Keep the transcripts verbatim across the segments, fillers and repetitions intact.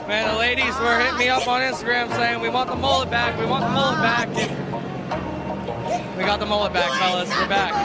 Man, the ladies were hitting me up on Instagram saying we want the mullet back, we want the mullet back. And we got the mullet back, fellas. We're back.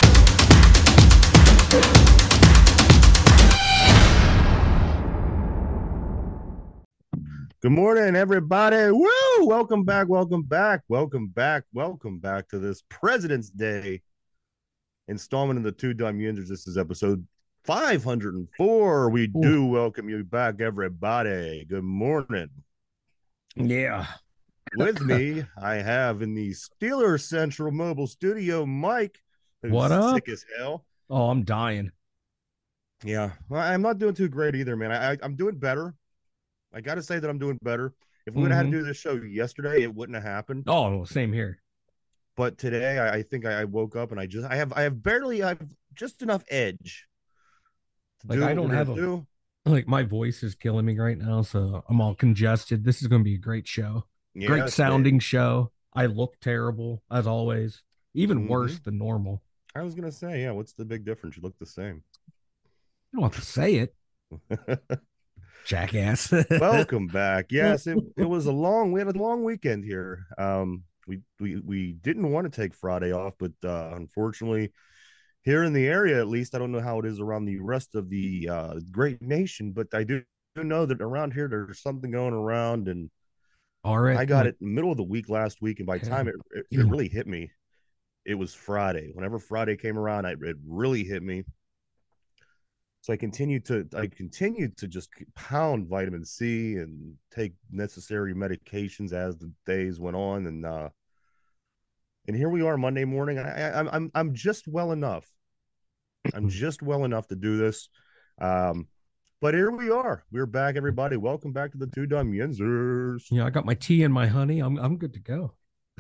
Good morning, everybody. Woo! Welcome back, welcome back, welcome back, welcome back to this President's Day installment of the Two Dumb Yinzers. This is episode five hundred four. We Ooh. do welcome you back, everybody. Good morning. Yeah. With me, I have in the Steeler Central Mobile Studio, Mike, who's what up? sick as hell. Oh, I'm dying. Yeah, well, I'm not doing too great either, man. I, I, I'm doing better. I got to say that I'm doing better. If we would have mm-hmm. had to do this show yesterday, it wouldn't have happened. Oh, same here. But today, I, I think I, I woke up and I just I have I have barely I have just enough edge. To like do I don't have a, do. like my voice is killing me right now, so I'm all congested. This is going to be a great show. Yeah, great sounding great. show. I look terrible as always, even mm-hmm. worse than normal. I was gonna say, yeah. What's the big difference? You look the same. I don't want to say it. Jackass. Welcome back. Yes, it, it was a long we had a long weekend here. Um we we we didn't want to take Friday off, but uh unfortunately here in the area, at least, I don't know how it is around the rest of the uh great nation, but I do know that around here there's something going around, and all right. I got it in the middle of the week last week, and by the time it it, it really hit me, it was Friday. Whenever Friday came around, I, it really hit me. So I continued to I continued to just pound vitamin C and take necessary medications as the days went on, and uh, and here we are Monday morning. I, I, I'm I'm just well enough. I'm just well enough to do this, um, but here we are. We're back, everybody. Welcome back to the Two Dumb Yinzers. Yeah, I got my tea and my honey. I'm I'm good to go.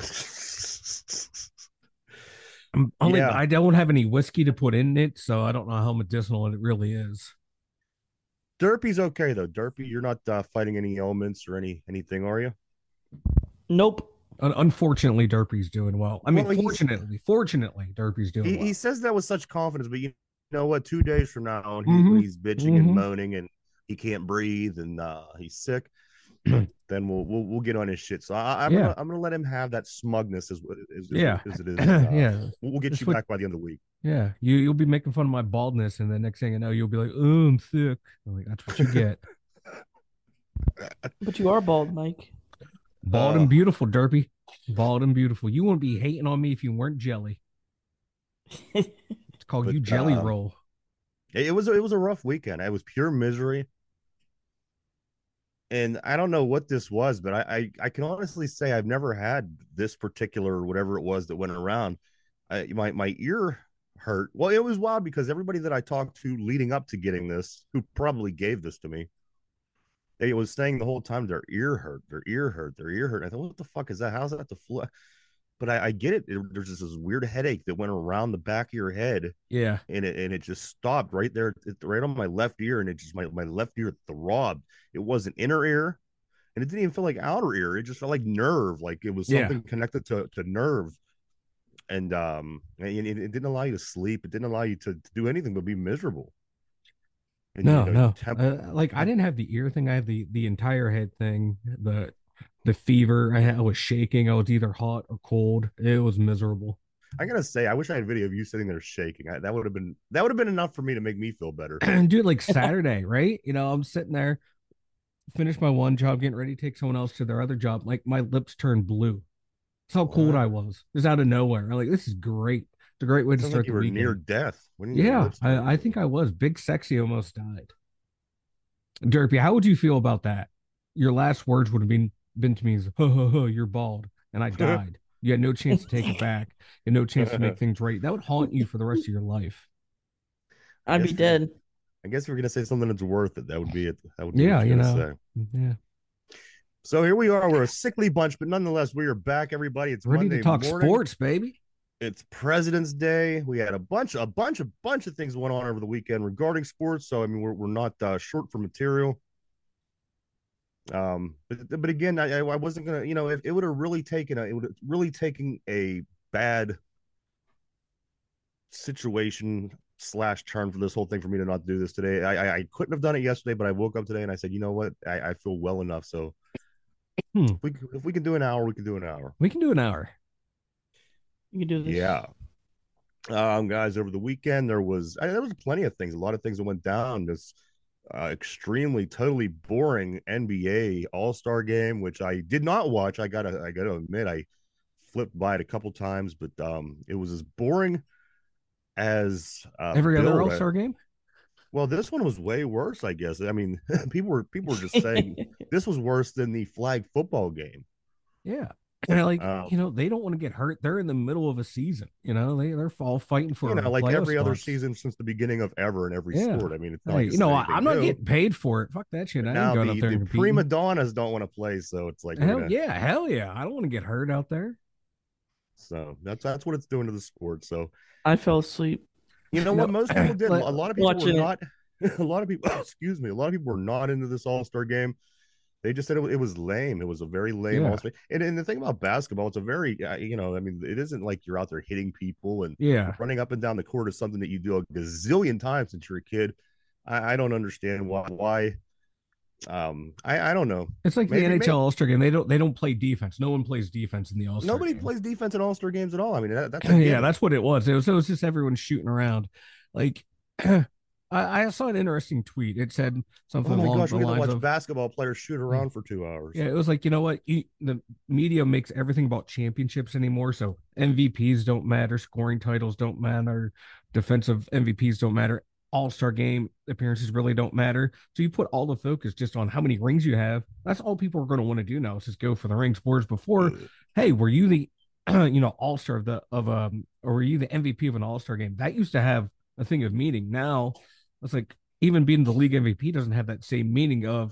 I'm only, yeah. I don't have any whiskey to put in it, so I don't know how medicinal it really is. Derpy's okay though. Derpy, you're not uh, fighting any ailments or any anything, are you? Nope. Un- unfortunately, Derpy's doing well. I mean, well, fortunately, fortunately, Derpy's doing he, well. He says that with such confidence, but you know what? Two days from now, he, mm-hmm. when he's bitching mm-hmm. and moaning and he can't breathe and uh, he's sick, then we'll, we'll we'll get on his shit. So I, I'm yeah. gonna I'm gonna let him have that smugness as as, yeah. as it is. Uh, yeah, we'll get That's you what, back by the end of the week. Yeah, you you'll be making fun of my baldness, and the next thing I know, you'll be like, "Oh, I'm sick." I'm like, that's what you get. But you are bald, Mike. Bald uh, and beautiful, Derpy. Bald and beautiful. You wouldn't be hating on me if you weren't jelly. It's called but, you jelly uh, roll. It was it was a rough weekend. It was pure misery. And I don't know what this was, but I, I, I can honestly say I've never had this particular whatever it was that went around. I, my my ear hurt. Well, it was wild because everybody that I talked to leading up to getting this, who probably gave this to me, they was saying the whole time their ear hurt, their ear hurt, their ear hurt. I thought, what the fuck is that? How's that the flu? But I, I get it. it. There's just this weird headache that went around the back of your head. Yeah. And it and it just stopped right there, right on my left ear. And it just, my, my left ear throbbed. It wasn't inner ear. And it didn't even feel like outer ear. It just felt like nerve. Like it was something yeah. connected to, to nerve. And um, and it, it didn't allow you to sleep. It didn't allow you to, to do anything but be miserable. And, no, you know, no. Temp- uh, like I didn't have the ear thing. I had the, the entire head thing. The The fever, I, had, I was shaking. I was either hot or cold. It was miserable. I gotta say, I wish I had a video of you sitting there shaking. I, that would have been that would have been enough for me to make me feel better. Dude, like Saturday, right? You know, I'm sitting there, finish my one job, getting ready to take someone else to their other job. Like my lips turned blue. That's how cold I was. Just out of nowhere. I'm like, this is great. It's a great way to start like you the were weekend. Near death. When yeah, I, I think I was. Big Sexy almost died. Derpy, how would you feel about that? Your last words would have been been to me is, ho, ho, ho, you're bald. And I died. You had no chance to take it back and no chance to make things right. That would haunt you for the rest of your life. I'd be dead. I guess if we're going to say something that's worth it, that would be it. That would be yeah, you know. Say. Yeah. So here we are. We're a sickly bunch, but nonetheless, we are back, everybody. It's ready Monday to talk morning. Sports, baby. It's President's Day. We had a bunch, a bunch, a bunch of things went on over the weekend regarding sports. So I mean, we're we're not uh, short for material. Um, but, but again, I, I wasn't gonna, you know, if it would have really taken a, it would have really taken a bad situation slash turn for this whole thing for me to not do this today. I I, I couldn't have done it yesterday, but I woke up today and I said, you know what, I, I feel well enough. So Hmm. if we if we can do an hour, we can do an hour. We can do an hour. You can do this. Yeah. Um, guys, over the weekend there was I, there was plenty of things, a lot of things that went down. This uh, extremely, totally boring N B A All Star game, which I did not watch. I gotta I gotta admit, I flipped by it a couple times, but um, it was as boring as uh, Every other Bill- All Star game. Well, this one was way worse, I guess. I mean, people were people were just saying this was worse than the flag football game. Yeah. And like, Um, you know, they don't want to get hurt. They're in the middle of a season. You know, they they're all fighting for You know, like playoff every other spots. season since the beginning of ever in every Yeah. sport. I mean, it's not Hey, like you this know, is I, anything I'm not new. getting paid for it. Fuck that shit. I Now ain't going the, out there the and competing. prima donnas don't want to play, so it's like we're Hell gonna- yeah, hell yeah. I don't want to get hurt out there. So that's that's what it's doing to the sport. So I fell asleep. you know No, what most people did. A let- lot of people watching were it. not. A lot of people, excuse me, a lot of people were not into this All Star game. They just said it, it was lame. It was a very lame Yeah. All Star. And, and the thing about basketball, it's a very, uh, you know, I mean, it isn't like you're out there hitting people and Yeah. running up and down the court is something that you do a gazillion times since you're a kid. I, I don't understand why. Why? Um, I, I don't know. It's like Maybe- the N H L maybe- All Star game. They don't they don't play defense. No one plays defense in the All Star. Nobody game. plays defense in All Star games at all. I mean, that, that's a Yeah, given. that's what it was. It was it was just everyone shooting around. Like I, I saw an interesting tweet. It said something Oh my along gosh, the we get to lines watch of basketball players shoot around for two hours. yeah, it was like, you know what? You, the media makes everything about championships anymore. So M V Ps don't matter, scoring titles don't matter, defensive M V Ps don't matter, all-star game appearances really don't matter. So you put all the focus just on how many rings you have. That's all people are going to want to do now is just go for the rings. Whereas before, hey, were you the you know, all-star of the of um or were you the M V P of an all-star game? That used to have a thing of meaning. Now it's like even being the league M V P doesn't have that same meaning of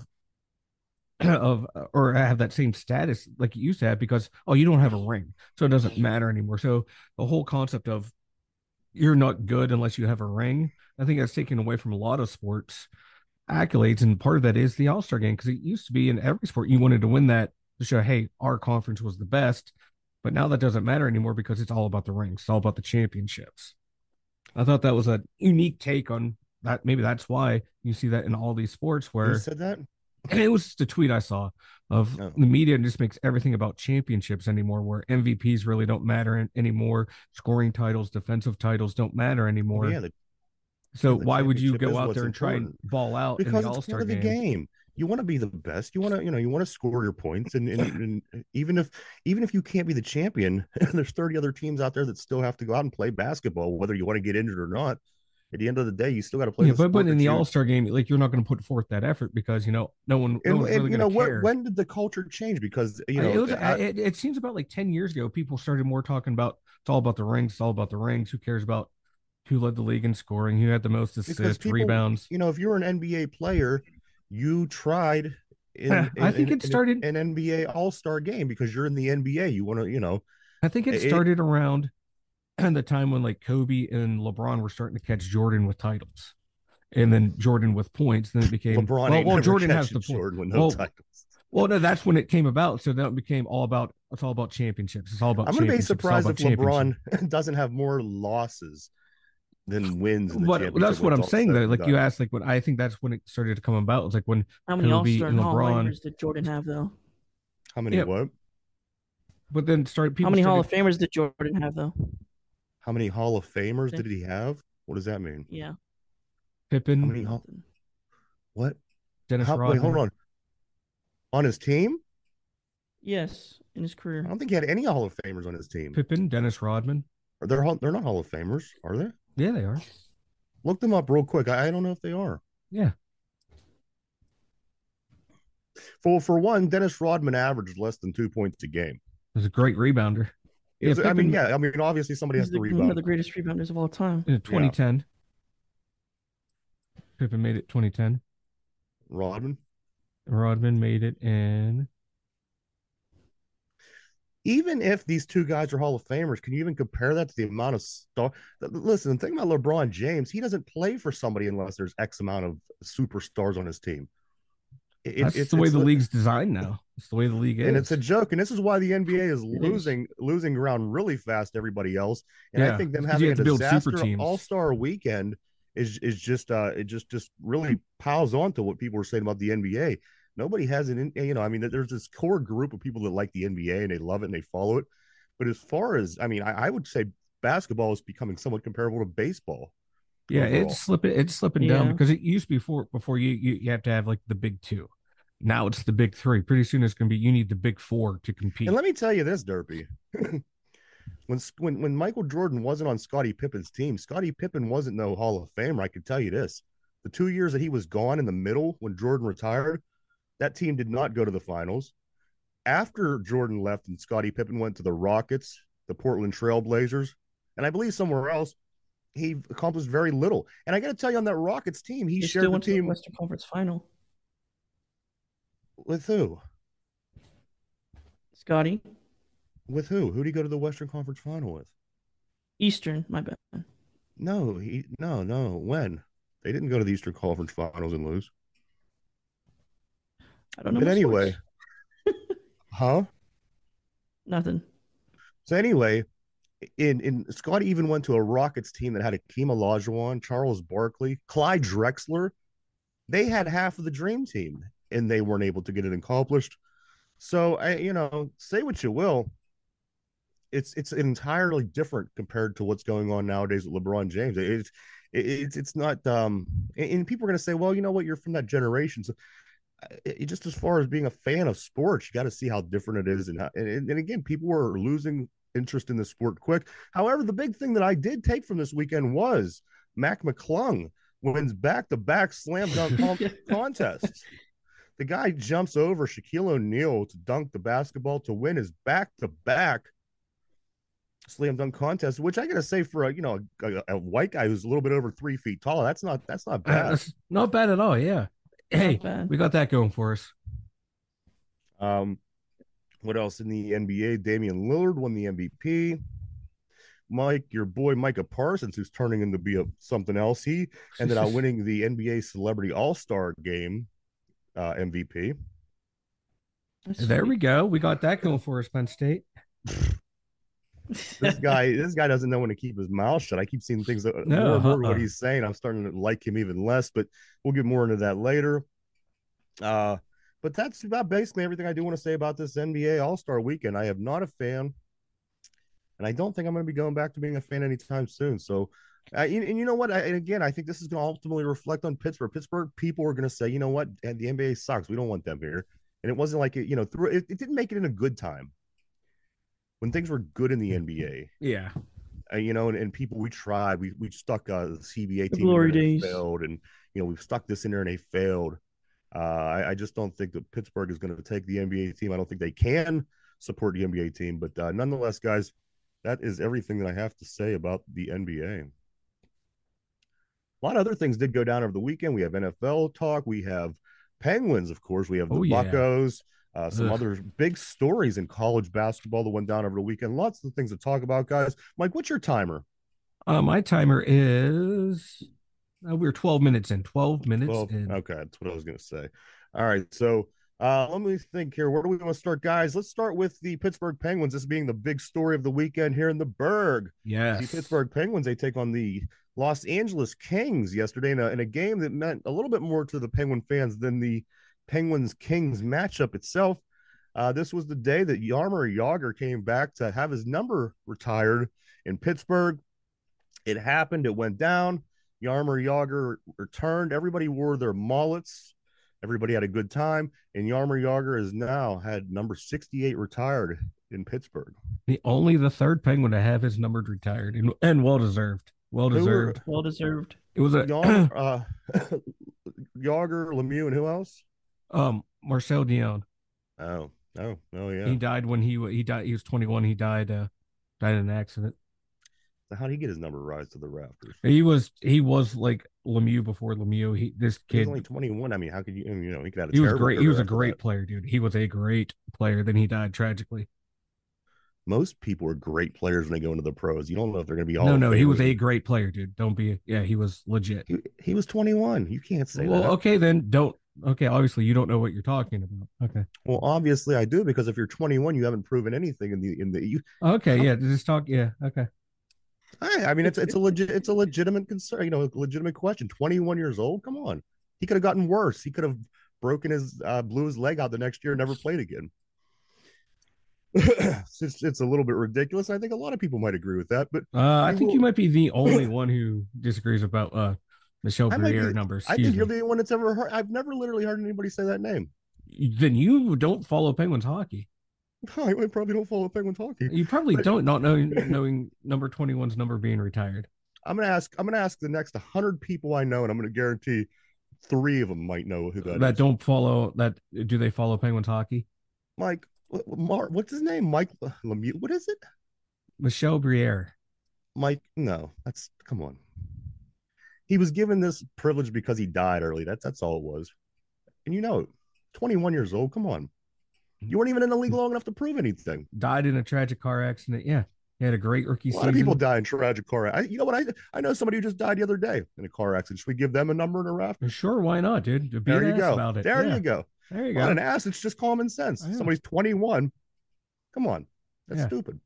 of or have that same status like it used to have because oh you don't have a ring so it doesn't matter anymore. So the whole concept of you're not good unless you have a ring, I think that's taken away from a lot of sports accolades, and part of that is the All-Star game because it used to be in every sport you wanted to win that to show hey our conference was the best, but now that doesn't matter anymore because it's all about the rings, it's all about the championships. I thought that was a unique take on that. Maybe that's why you see that in all these sports where Who said that? and it was just a tweet I saw of Oh. the media just makes everything about championships anymore, where M V Ps really don't matter an- anymore. Scoring titles, defensive titles don't matter anymore. Well, yeah, the, so the why would you championship is go out what's there and try and important. ball out in because the it's All-Star part of the game? game. You want to be the best. You want to, you know, you want to score your points, and, and, and even if even if you can't be the champion, there's thirty other teams out there that still have to go out and play basketball, whether you want to get injured or not. At the end of the day, you still got to play. Yeah, the but sport but in that the you- All-Star game, like you're not going to put forth that effort because you know no one, no and, one's and, really you going know to what? care. When did the culture change? Because you know, it was. I- it, it seems about like ten years ago, people started more talking about it's all about the rings. It's all about the rings. Who cares about who led the league in scoring? Who had the most because assists, people, rebounds? you know, if you're an N B A player, you tried. In, I think in- it in started- an N B A All Star game because you're in the N B A. You want to, you know, I think it It- started around the time when like Kobe and LeBron were starting to catch Jordan with titles, and then Jordan with points. Then it became LeBron. well, ain't well never Jordan has catching the point. Jordan with no Well, titles. Well, no, that's when it came about. So that became all about it's all about championships. It's all about. I'm going to be championships. It's all surprised if about championship. LeBron doesn't have more losses than wins. In the But championship that's what when I'm it's all saying said though. and Like you done. asked, like when I think that's when it started to come about. It's like when How many All Kobe Star and and Hall of LeBron- Famers did Jordan have though? How many Yeah. what? but then started people. How many Hall started, of Famers did Jordan have though? How many Hall of Famers Okay. did he have? What does that mean? Yeah. Pippen, How many Hall? What? Dennis How, Rodman. wait, hold on. On his team? Yes, in his career. I don't think he had any Hall of Famers on his team. Pippen, Dennis Rodman. Are they? They're not Hall of Famers, are they? Yeah, they are. Look them up real quick. I, I don't know if they are. Yeah. For for one, Dennis Rodman averaged less than two points a game. He was a great rebounder. Yeah, Is it- I mean, Pippen- yeah. I mean, obviously somebody He's has the, to one of rebound. the greatest rebounders of all time. In twenty ten. Pippen made it twenty ten. Rodman. Rodman made it in. Even if these two guys are Hall of Famers, can you even compare that to the amount of star? Listen, the thing about LeBron James, he doesn't play for somebody unless there's X amount of superstars on his team. It, That's it's the way it's the li- league's designed now. It's the way the league is. and it's a joke. And this is why the N B A is It is. losing losing ground really fast to everybody else. And I Yeah, think them it's 'cause you having a have to build super disaster teams. All Star weekend is is just uh it just just really piles on to what people were saying about the N B A. Nobody has an you know I mean there's this core group of people that like the N B A and they love it and they follow it. But as far as I mean, I, I would say basketball is becoming somewhat comparable to baseball. Yeah, overall. it's slipping. It's slipping down Yeah. because it used before before you, you you have to have like the big two. Now it's the big three. Pretty soon it's going to be you need the big four to compete. And let me tell you this, Derpy. when when when Michael Jordan wasn't on Scottie Pippen's team, Scottie Pippen wasn't no Hall of Famer. I could tell you this: the two years that he was gone in the middle when Jordan retired, that team did not go to the finals. After Jordan left and Scottie Pippen went to the Rockets, the Portland Trail Blazers, and I believe somewhere else, he accomplished very little. And I got to tell you, on that Rockets team, he They shared still the went to the team Western Conference Final. with who? Scotty, With who? Who did he go to the Western Conference Final with? Eastern, my bad. No, he no no. When they didn't go to the Eastern Conference Finals and lose. I don't know. But my anyway, sports. huh? Nothing. So anyway, in in Scotty even went to a Rockets team that had Akeem Olajuwon, Charles Barkley, Clyde Drexler. They had half of the dream team, and they weren't able to get it accomplished. So I, you know, say what you will, it's it's entirely different compared to what's going on nowadays with LeBron James. It's it's it's not. Um, and, and people are going to say, well, you know what, you're from that generation, so it, just as far as being a fan of sports, you got to see how different it is, and, how, and and again, people were losing interest in the sport quick. However, the big thing that I did take from this weekend was Mac McClung wins back-to-back slam dunk con- contests. The guy jumps over Shaquille O'Neal to dunk the basketball to win his back-to-back slam dunk contest, which I gotta say for a you know a, a white guy who's a little bit over three feet tall, that's not that's not bad. Uh, that's not bad at all. Yeah. Hey, bad. we got that going for us. Um, what else in the N B A? Damian Lillard won the M V P. Mike, your boy Micah Parsons, who's turning into be a something else, he ended up winning the N B A Celebrity All-Star Game uh, M V P. That's There sweet. we go. We got that going for us, Penn State. This guy, this guy doesn't know when to keep his mouth shut. I keep seeing things that No, more and more uh-uh. what he's saying. I'm starting to like him even less, but we'll get more into that later. Uh, but that's about basically everything I do want to say about this N B A All-Star Weekend. I am not a fan, and I don't think I'm going to be going back to being a fan anytime soon. So, uh, and, and you know what? I, and again, I think this is going to ultimately reflect on Pittsburgh. Pittsburgh people are going to say, you know what? And the N B A sucks. We don't want them here. And it wasn't like it, you know, through it, it didn't make it in a good time when things were good in the N B A. Yeah. Uh, you know, and, and people we tried, we we stuck uh, the C B A The team in glory there and it days. failed, and you know we've stuck this in there and they failed. Uh, I, I just don't think that Pittsburgh is going to take the N B A team. I don't think they can support the N B A team, but uh, nonetheless, guys, that is everything that I have to say about the N B A. A lot of other things did go down over the weekend. We have N F L talk. We have Penguins, of course. We have the Oh, yeah. Buccos. Uh, some Ugh. other big stories in college basketball that went down over the weekend. Lots of things to talk about, guys. Mike, what's your timer? Uh, my timer is uh, we're twelve minutes in. twelve minutes Well, in. okay, that's what I was going to say. All right, so uh, let me think here. Where do we want to start, guys? Let's start with the Pittsburgh Penguins. This being the big story of the weekend here in the Berg. Yes. The Pittsburgh Penguins, they take on the Los Angeles Kings yesterday in a, in a game that meant a little bit more to the Penguin fans than the Penguins-Kings matchup itself. Uh, this was the day that Jaromir Jagr came back to have his number retired in Pittsburgh. It happened. It went down. Jaromir Jagr returned. Everybody wore their mullets. Everybody had a good time. And Jaromir Jagr is now had number sixty-eight retired in Pittsburgh. The only the third Penguin to have his numbered retired and, and well deserved. Well Who were- deserved. Well deserved. It was a Jaromir, uh, Jagr, Lemieux, and who else? um Marcel Dion. Oh, oh, oh, yeah. He died when he wa- he died. He was twenty-one. He died uh died in an accident. So how did he get his number rise to the rafters? He was he was like Lemieux before Lemieux. He this He's kid only twenty-one. I mean, how could you, you know, he could have a he was terrible great. He was career a after great that. player, dude. He was a great player. Then he died tragically. Most people are great players when they go into the pros. You don't know if they're going to be all. No, no, he was a great player, dude. Don't be. Yeah, he was legit. He, he was twenty-one. You can't say Well, that. okay, then don't Okay, obviously you don't know what you're talking about. Okay. Well, obviously I do, because if you're twenty-one, you haven't proven anything in the in the you. Okay, How, yeah, just talk. Yeah, okay. I, I mean, it's it's a legit it's a legitimate concern, you know, a legitimate question. twenty-one years old, come on. He could have gotten worse. He could have broken his uh, blew his leg out the next year, and never played again. it's, just, it's a little bit ridiculous. I think a lot of people might agree with that, but Uh, I we think you will. might be the only one who disagrees about uh Michelle I might Briere be. number. I Excuse think you're me. the only one that's ever heard. I've never literally heard anybody say that name. Then you don't follow Penguins hockey. I probably don't follow Penguins hockey. You probably But don't, not knowing knowing number twenty-one's number being retired. I'm gonna ask. I'm gonna ask the next one hundred people I know, and I'm gonna guarantee three of them might know who that That is. don't follow that. Do they follow Penguins hockey? Mike, Mark, what's his name? Mike Lemieux. What is it? Michelle Briere. Mike? No, that's come on. He was given this privilege because he died early. That's that's all it was. And you know, twenty-one years old. Come on, you weren't even in the league long enough to prove anything. Died in a tragic car accident. Yeah, he had a great rookie A lot season. of people die in tragic car. I, you know what? I I know somebody who just died the other day in a car accident. Should we give them a number and a raft? Sure, why not, dude? Be There an you ass go. about it. There Yeah. you go. There you Not go. an ass. It's just common sense. I know. Somebody's twenty-one. Come on, that's Yeah. stupid.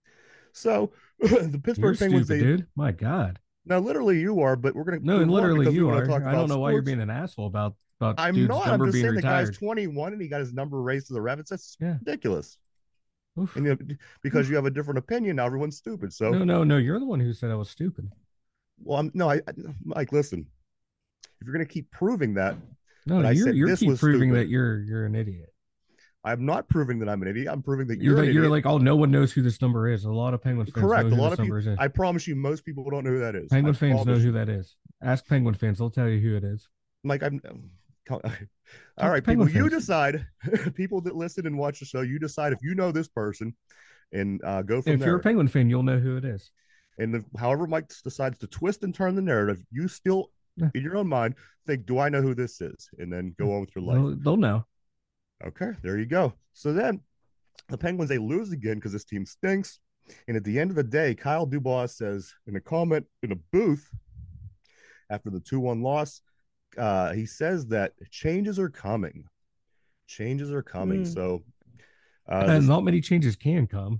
So the Pittsburgh You're Penguins, stupid, they dude. My God. now literally you are, but we're gonna No, move and on literally because we you want are. to talk I about don't know why you're sports. being an asshole about about I'm dude's not. I'm number just being saying the guy's retired. twenty-one and he got his number raised to the rabbits. That's Yeah. ridiculous. Oof. And you know, because you have a different opinion, now everyone's stupid. So, No, no, no. You're the one who said I was stupid. well, I'm no, I, I Mike, listen. If you're gonna keep proving that, No, but I you're said you're this keep was proving stupid. that you're you're an idiot. I'm not proving that I'm an idiot. I'm proving that You're you're an that you're idiot. like, oh, no one knows who this number is. A lot of Penguins fans Correct. know A who lot this of people. number is. I promise you, most people don't know who that is. Penguin I fans know promise who you. that is. Ask Penguin fans; they'll tell you who it is. Mike, I'm. All to right, people. Penguin You fans. decide. People that listen and watch the show, you decide if you know this person, and uh, go from If there. you're a Penguin fan, you'll know who it is. And the, however Mike decides to twist and turn the narrative, you still, Yeah. in your own mind, think, "Do I know who this is?" And then go on with your life. They'll, they'll know. Okay, there you go. So then the Penguins, they lose again because this team stinks. And at the end of the day, Kyle Dubois says in a comment in a booth after the two one loss, uh, he says that changes are coming. Changes are coming. Mm. So uh, And this, not many changes can come.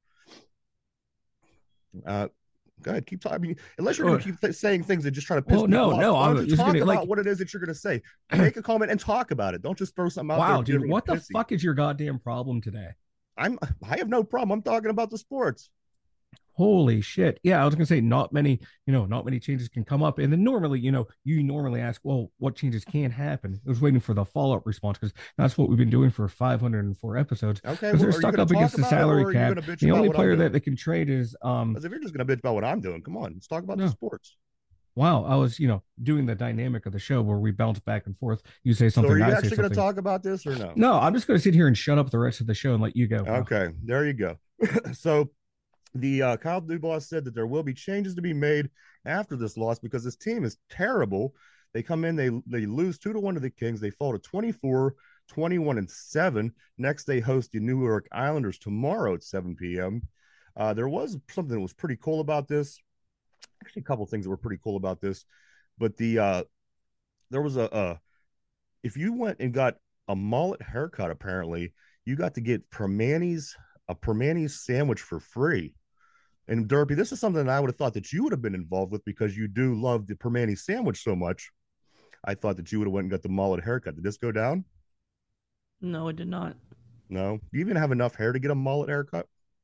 uh, go ahead, keep talking. I mean, unless you're going Oh. to keep th- saying things that just try to piss Well, people no, off. no, Why I'm don't you just talk gonna, about like- what it is that you're going to say? Make a comment and talk about it. Don't just throw something out Wow, there. dude, what the pissy. fuck is your goddamn problem today? I'm. I have no problem. I'm talking about the sports. Holy shit. Yeah, I was gonna say not many, you know, not many changes can come up. And then normally, you know, you normally ask, well, what changes can happen? I was waiting for the follow-up response because that's what we've been doing for five hundred four episodes. Okay, Because well, they're are you stuck gonna up talk against the about it, or salary are you cap. gonna bitch The about only what I'm player doing? that they can trade is um Because if you're just going to bitch about what I'm doing, come on, let's talk about No. the sports. wow, I was, you know, doing the dynamic of the show where we bounce back and forth. You say So, something, are you I say actually going to something. talk about this or no? No, I'm just gonna sit here and shut up the rest of the show and let you go. bro. Okay, there you go. So, the uh, Kyle Dubois said that there will be changes to be made after this loss because this team is terrible. They come in, they they lose two to one to the Kings. They fall to twenty-four, twenty-one, and seven. Next, they host the New York Islanders tomorrow at seven p.m. Uh, there was something that was pretty cool about this. Actually, a couple of things that were pretty cool about this, but the uh, there was a, a if you went and got a mullet haircut, apparently you got to get Permanis a Permanis sandwich for free. And Derpy, this is something that I would have thought that you would have been involved with because you do love the Permani sandwich so much. I thought that you would have went and got the mullet haircut. Did this go down? No, it did not. No. You even have enough hair to get a mullet haircut?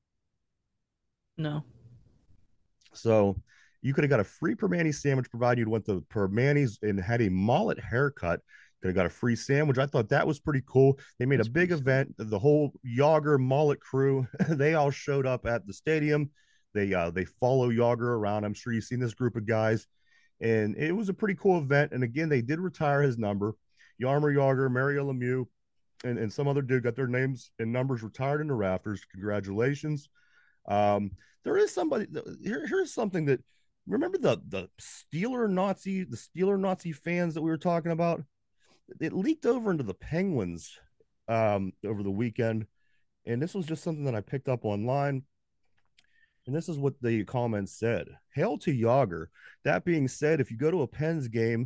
No. So you could have got a free Permani sandwich provided you went to Permani's and had a mullet haircut. Could have got a free sandwich. I thought that was pretty cool. They made That's a big pretty event. The whole Yager mullet crew, they all showed up at the stadium. They uh, they follow Yager around. I'm sure you've seen this group of guys. And it was a pretty cool event. And again, they did retire his number. Yarmer Yager, Mario Lemieux, and, and some other dude got their names and numbers retired in the rafters. Congratulations. Um, there is somebody here, here's something that remember the the Steeler Nazi, the Steeler Nazi fans that we were talking about? It leaked over into the Penguins um, over the weekend. And this was just something that I picked up online. And this is what the comments said. Hail to Yager. That being said, if you go to a Pens game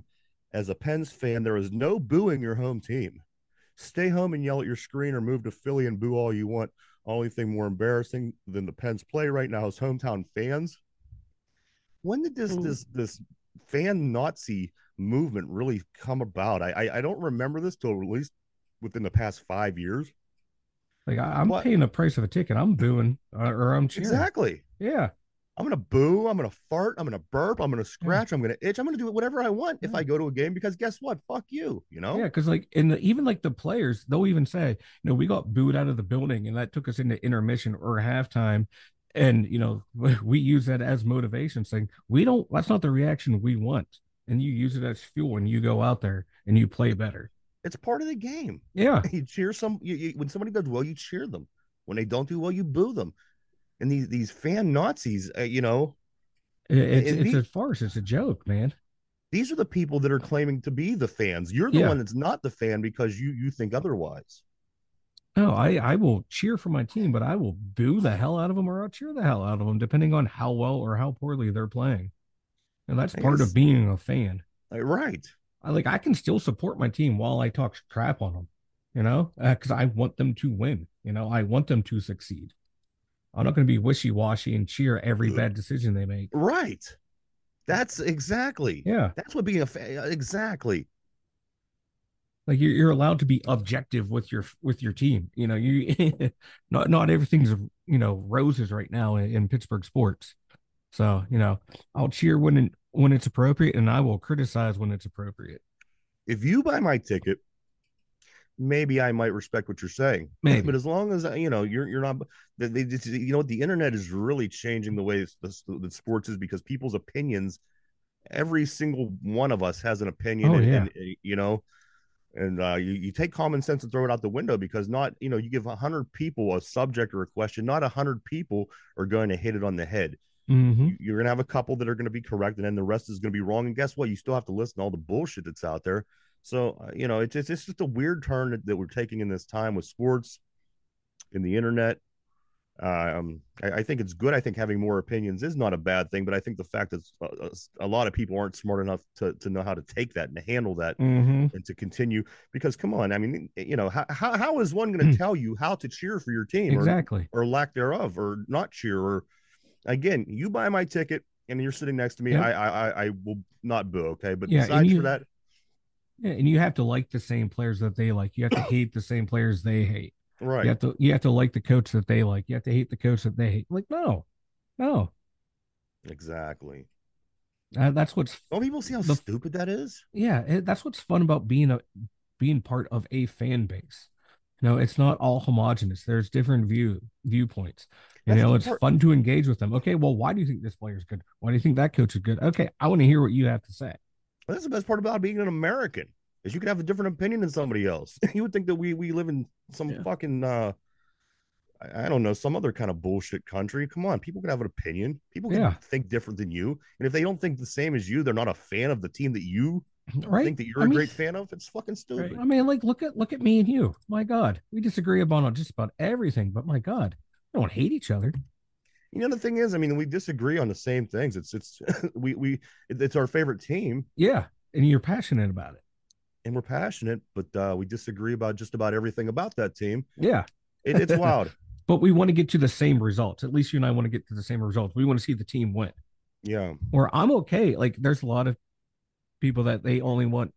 As a Pens fan, there is no booing your home team. Stay home and yell at your screen or move to Philly and boo all you want. Only thing more embarrassing than the Pens play right now is hometown fans. When did this Ooh. this this fan Nazi movement really come about? I I, I don't remember this till at least within the past five years. Like I, I'm But paying the price of a ticket. I'm booing uh, or I'm cheering. exactly. Yeah. I'm gonna boo. I'm gonna fart. I'm gonna burp. I'm gonna Yeah. scratch. I'm gonna itch. I'm gonna do whatever I want if Yeah. I go to a game because guess what? Fuck you. You know. Yeah, because like in the even like the players, they'll even say, you know, we got booed out of the building, and that took us into intermission or halftime, and you know, we use that as motivation, saying we don't. That's not the reaction we want, and you use it as fuel, and you go out there and you play better. It's part of the game. Yeah, You cheer some. You, you, when somebody does well, you cheer them. When they don't do well, you boo them. And these these fan Nazis, uh, you know, It- it's and it's the, a farce. It's a joke, man. these are the people that are claiming to be the fans. You're the Yeah. one that's not the fan because you you think otherwise. No, I I will cheer for my team, but I will boo the hell out of them or I'll cheer the hell out of them, depending on how well or how poorly they're playing. And that's I part guess- of being a fan. Like, right. I like I can still support my team while I talk crap on them, you know, because I want them to win. You know, I want them to succeed. I'm not going to be wishy washy and cheer every bad decision they make. Right. That's exactly. Yeah, That's what being a fan. Exactly. like you're you're allowed to be objective with your with your team. You know, you not not everything's you know roses right now in, in Pittsburgh sports. So you know, I'll cheer when it, when it's appropriate, and I will criticize when it's appropriate. If you buy my ticket, maybe I might respect what you're saying. Maybe. But as long as you know you're you're not, they, they, you know, the internet is really changing the way the sports is because people's opinions. Every single one of us has an opinion, Oh, and, yeah. and you know, and uh, you you take common sense and throw it out the window because not you know you give a hundred people a subject or a question, not a hundred people are going to hit it on the head. Mm-hmm. You're going to have a couple that are going to be correct, and then the rest is going to be wrong. And guess what? You still have to listen to all the bullshit that's out there. So, uh, you know, it's, it's, it's just a weird turn that, that we're taking in this time with sports in the internet. Um, I, I think it's good. I think having more opinions is not a bad thing, but I think the fact that a, a lot of people aren't smart enough to, to know how to take that and to handle that Mm-hmm. and to continue. Because, come on, I mean, you know, how, how, how is one going to tell you how to cheer for your team Exactly. or, or lack thereof or not cheer or again, you buy my ticket and you're sitting next to me. Yep. I, I I will not boo. Okay, but Yeah, and besides you- for that, Yeah, and you have to like the same players that they like. You have to hate the same players they hate. right? You have to you have to like the coach that they like. You have to hate the coach that they hate. Like no, no. Exactly. Uh, that's what's Don't people see how The- stupid that is? yeah. It, that's what's fun about being a being part of a fan base. You know, it's not all homogenous. There's different view viewpoints. And, you That's know, the it's part- fun to engage with them. Okay, well, why do you think this player is good? Why do you think that coach is good? Okay, I want to hear what you have to say. That's the best part about being an American is you can have a different opinion than somebody else. You would think that we we live in some Yeah. fucking uh, I, I don't know, some other kind of bullshit country. Come on, people can have an opinion. People can Yeah. think different than you, and if they don't think the same as you, they're not a fan of the team that you Right? think that you're I a mean- great fan of. It's fucking stupid. I mean, like, look at look at me and you. My God, we disagree about just about everything, but my God, we don't hate each other. You know, the thing is, I mean, we disagree on the same things. It's it's we we it's our favorite team Yeah, and you're passionate about it. and we're passionate, but uh, we disagree about just about everything about that team. Yeah, It, it's wild. but we want to get to the same results. At least you and I want to get to the same results. We want to see the team win. Yeah. Or I'm okay. Like, there's a lot of people that they only want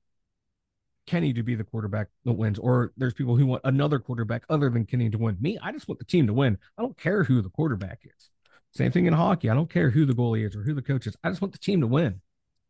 Kenny to be the quarterback that wins, or there's people who want another quarterback other than Kenny to win. Me, I just want the team to win. I don't care who the quarterback is. Same thing in hockey. I don't care who the goalie is or who the coach is. I just want the team to win.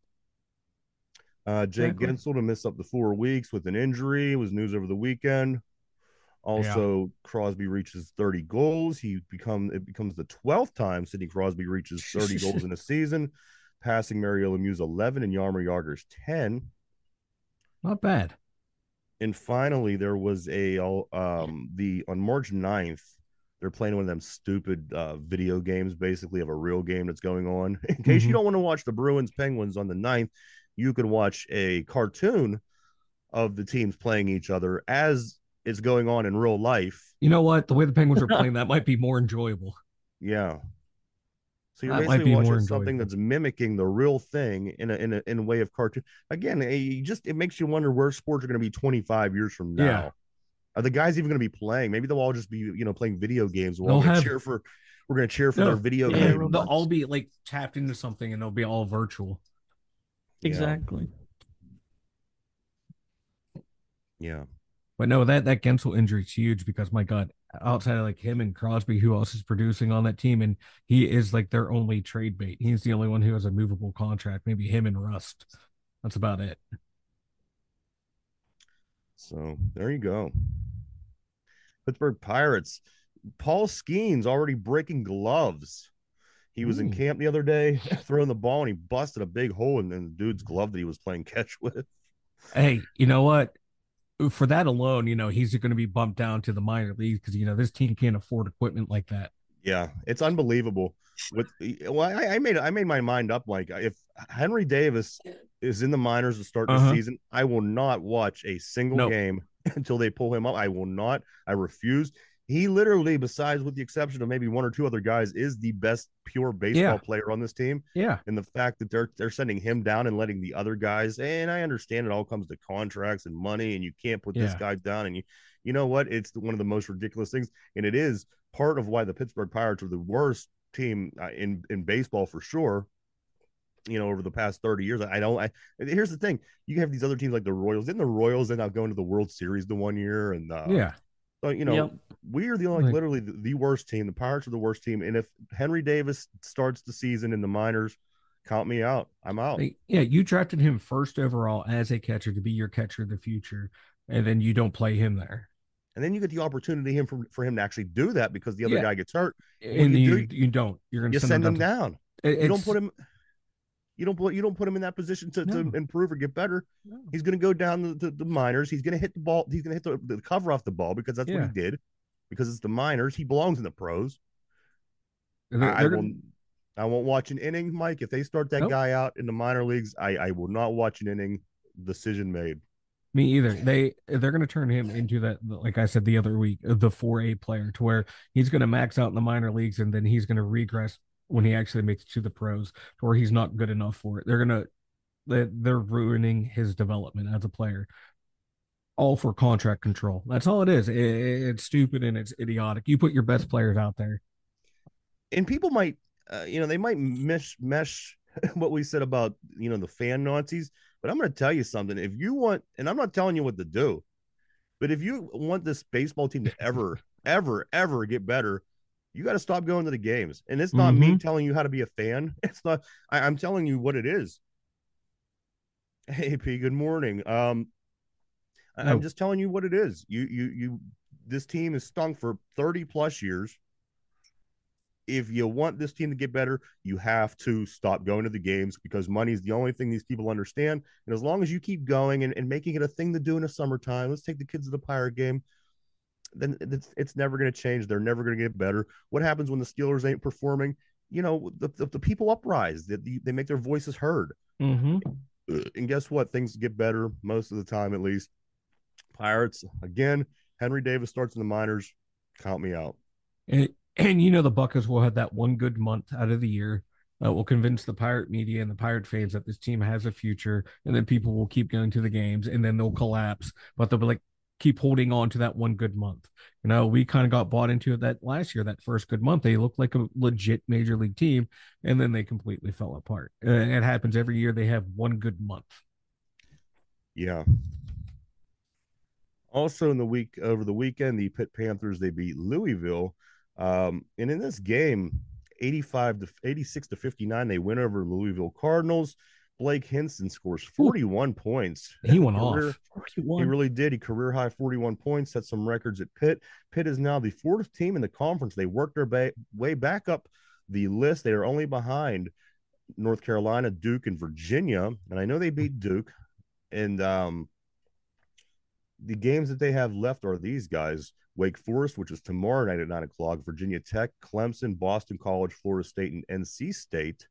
Uh, Jake Exactly. Gensel to miss up to four weeks with an injury. It was news over the weekend. Also, Crosby reaches thirty goals. He become it becomes the twelfth time Sidney Crosby reaches thirty goals in a season, passing Mario Lemieux's eleven and Yarmer Yager's ten. Not bad. And finally, there was a um the on March ninth, they're playing one of them stupid uh, video games, basically of a real game that's going on. In case Mhm. you don't want to watch the Bruins Penguins on the ninth, you can watch a cartoon of the teams playing each other as it's going on in real life. You know what? The way the Penguins are playing, that might be more enjoyable. Yeah. So you're That might basically be more watching something enjoyable. that's mimicking the real thing in a in a in a way of cartoon. Again, eh, you just it makes you wonder where sports are going to be twenty-five years from Yeah, now. Are the guys even going to be playing? Maybe they'll all just be, you know, playing video games. We're all they'll going to have cheer for we're going to cheer for their no. video Yeah, game. They'll robots. all be like tapped into something, and they'll be all virtual. Yeah. Exactly. Yeah. But no, that that Gensel injury is huge because my God, outside of like him and Crosby, who else is producing on that team? And he is like their only trade bait. He's the only one who has a movable contract. Maybe him and Rust. That's about it. So there you go. Pittsburgh Pirates. Paul Skeens already breaking gloves. He was in Ooh. camp the other day throwing the ball and he busted a big hole in, in the dude's glove that he was playing catch with. Hey, you know what? For that alone, you know, he's going to be bumped down to the minor leagues because, you know, this team can't afford equipment like that. Yeah, it's unbelievable. With well, I, I made I made my mind up. Like, if Henry Davis is in the minors to start the Uh-huh. season, I will not watch a single Nope. game until they pull him up. I will not. I refuse. He literally, besides with the exception of maybe one or two other guys, is the best pure baseball Yeah. player on this team. Yeah. And the fact that they're they're sending him down and letting the other guys, and I understand it all comes to contracts and money, and you can't put this Yeah. guy down. And you, you know what? It's one of the most ridiculous things, and it is part of why the Pittsburgh Pirates are the worst team uh, in in baseball for sure. You know, over the past thirty years, I don't. I here's the thing: you have these other teams like the Royals. Didn't the Royals end up going to the World Series the one year? And uh, Yeah. so, you know, Yep. we are the like, Like- literally the, the worst team. The Pirates are the worst team. And if Henry Davis starts the season in the minors, count me out. I'm out. Like, yeah, you drafted him first overall as a catcher to be your catcher of the future, and then you don't play him there. And then you get the opportunity him for, for him to actually do that because the other Yeah. guy gets hurt. And do you, you you, don't. You're going You to send him to- down. It- You don't it's- put him. You don't put you don't put him in that position to, No. to improve or get better. No. He's going to go down the, the, the minors. He's going to hit the ball. He's going to hit the, the cover off the ball because that's Yeah. what he did. Because it's the minors. He belongs in the pros. They're, I, I they're will. gonna- I won't watch an inning, Mike. If they start that Nope. guy out in the minor leagues, I, I will not watch an inning. Decision made. Me either. They they're going to turn him into that, like I said the other week, the four A player, to where he's going to max out in the minor leagues and then he's going to regress when he actually makes it to the pros, to where he's not good enough for it. They're going to they, they're ruining his development as a player, all for contract control. That's all it is. It, it's stupid and it's idiotic. You put your best players out there. And people might, uh, you know, they might mesh mesh what we said about, you know, the fan Nazis. But I'm going to tell you something. If you want, and I'm not telling you what to do, but if you want this baseball team to ever, ever, ever get better, you got to stop going to the games. And it's not me Mhm. telling you how to be a fan. It's not. I, I'm telling you what it is. Hey, P. Good morning. Um, I- No. I'm just telling you what it is. You, you, you. This team has stunk for thirty plus years. If you want this team to get better, you have to stop going to the games because money is the only thing these people understand. And as long as you keep going and, and making it a thing to do in the summertime, let's take the kids to the Pirate game, then it's, it's never going to change. They're never going to get better. What happens when the Steelers ain't performing? You know, the, the, the people uprise, they, they make their voices heard. Mm-hmm. And guess what? Things get better most of the time, at least. Pirates, again, Henry Davis starts in the minors. Count me out. And, and you know the Buckers will have that one good month out of the year that will convince the Pirate media and the Pirate fans that this team has a future, and then people will keep going to the games, and then they'll collapse, but they'll be like keep holding on to that one good month. You know, we kind of got bought into that last year. That first good month, they looked like a legit major league team, and then they completely fell apart. Uh, it happens every year. They have one good month. Yeah. Also in the week over the weekend, the Pitt Panthers, they beat Louisville. Um, and in this game, eighty-five to eighty-six to fifty-nine, they win over Louisville Cardinals. Blake Hinson scores forty-one points. He went Career- off. He really did. He career high forty-one points, set some records at Pitt. Pitt is now the fourth team in the conference. They worked their ba- way back up the list. They are only behind North Carolina, Duke, and Virginia. And I know they beat Duke. And um, the games that they have left are these guys: Wake Forest, which is tomorrow night at nine o'clock, Virginia Tech, Clemson, Boston College, Florida State, and N C State.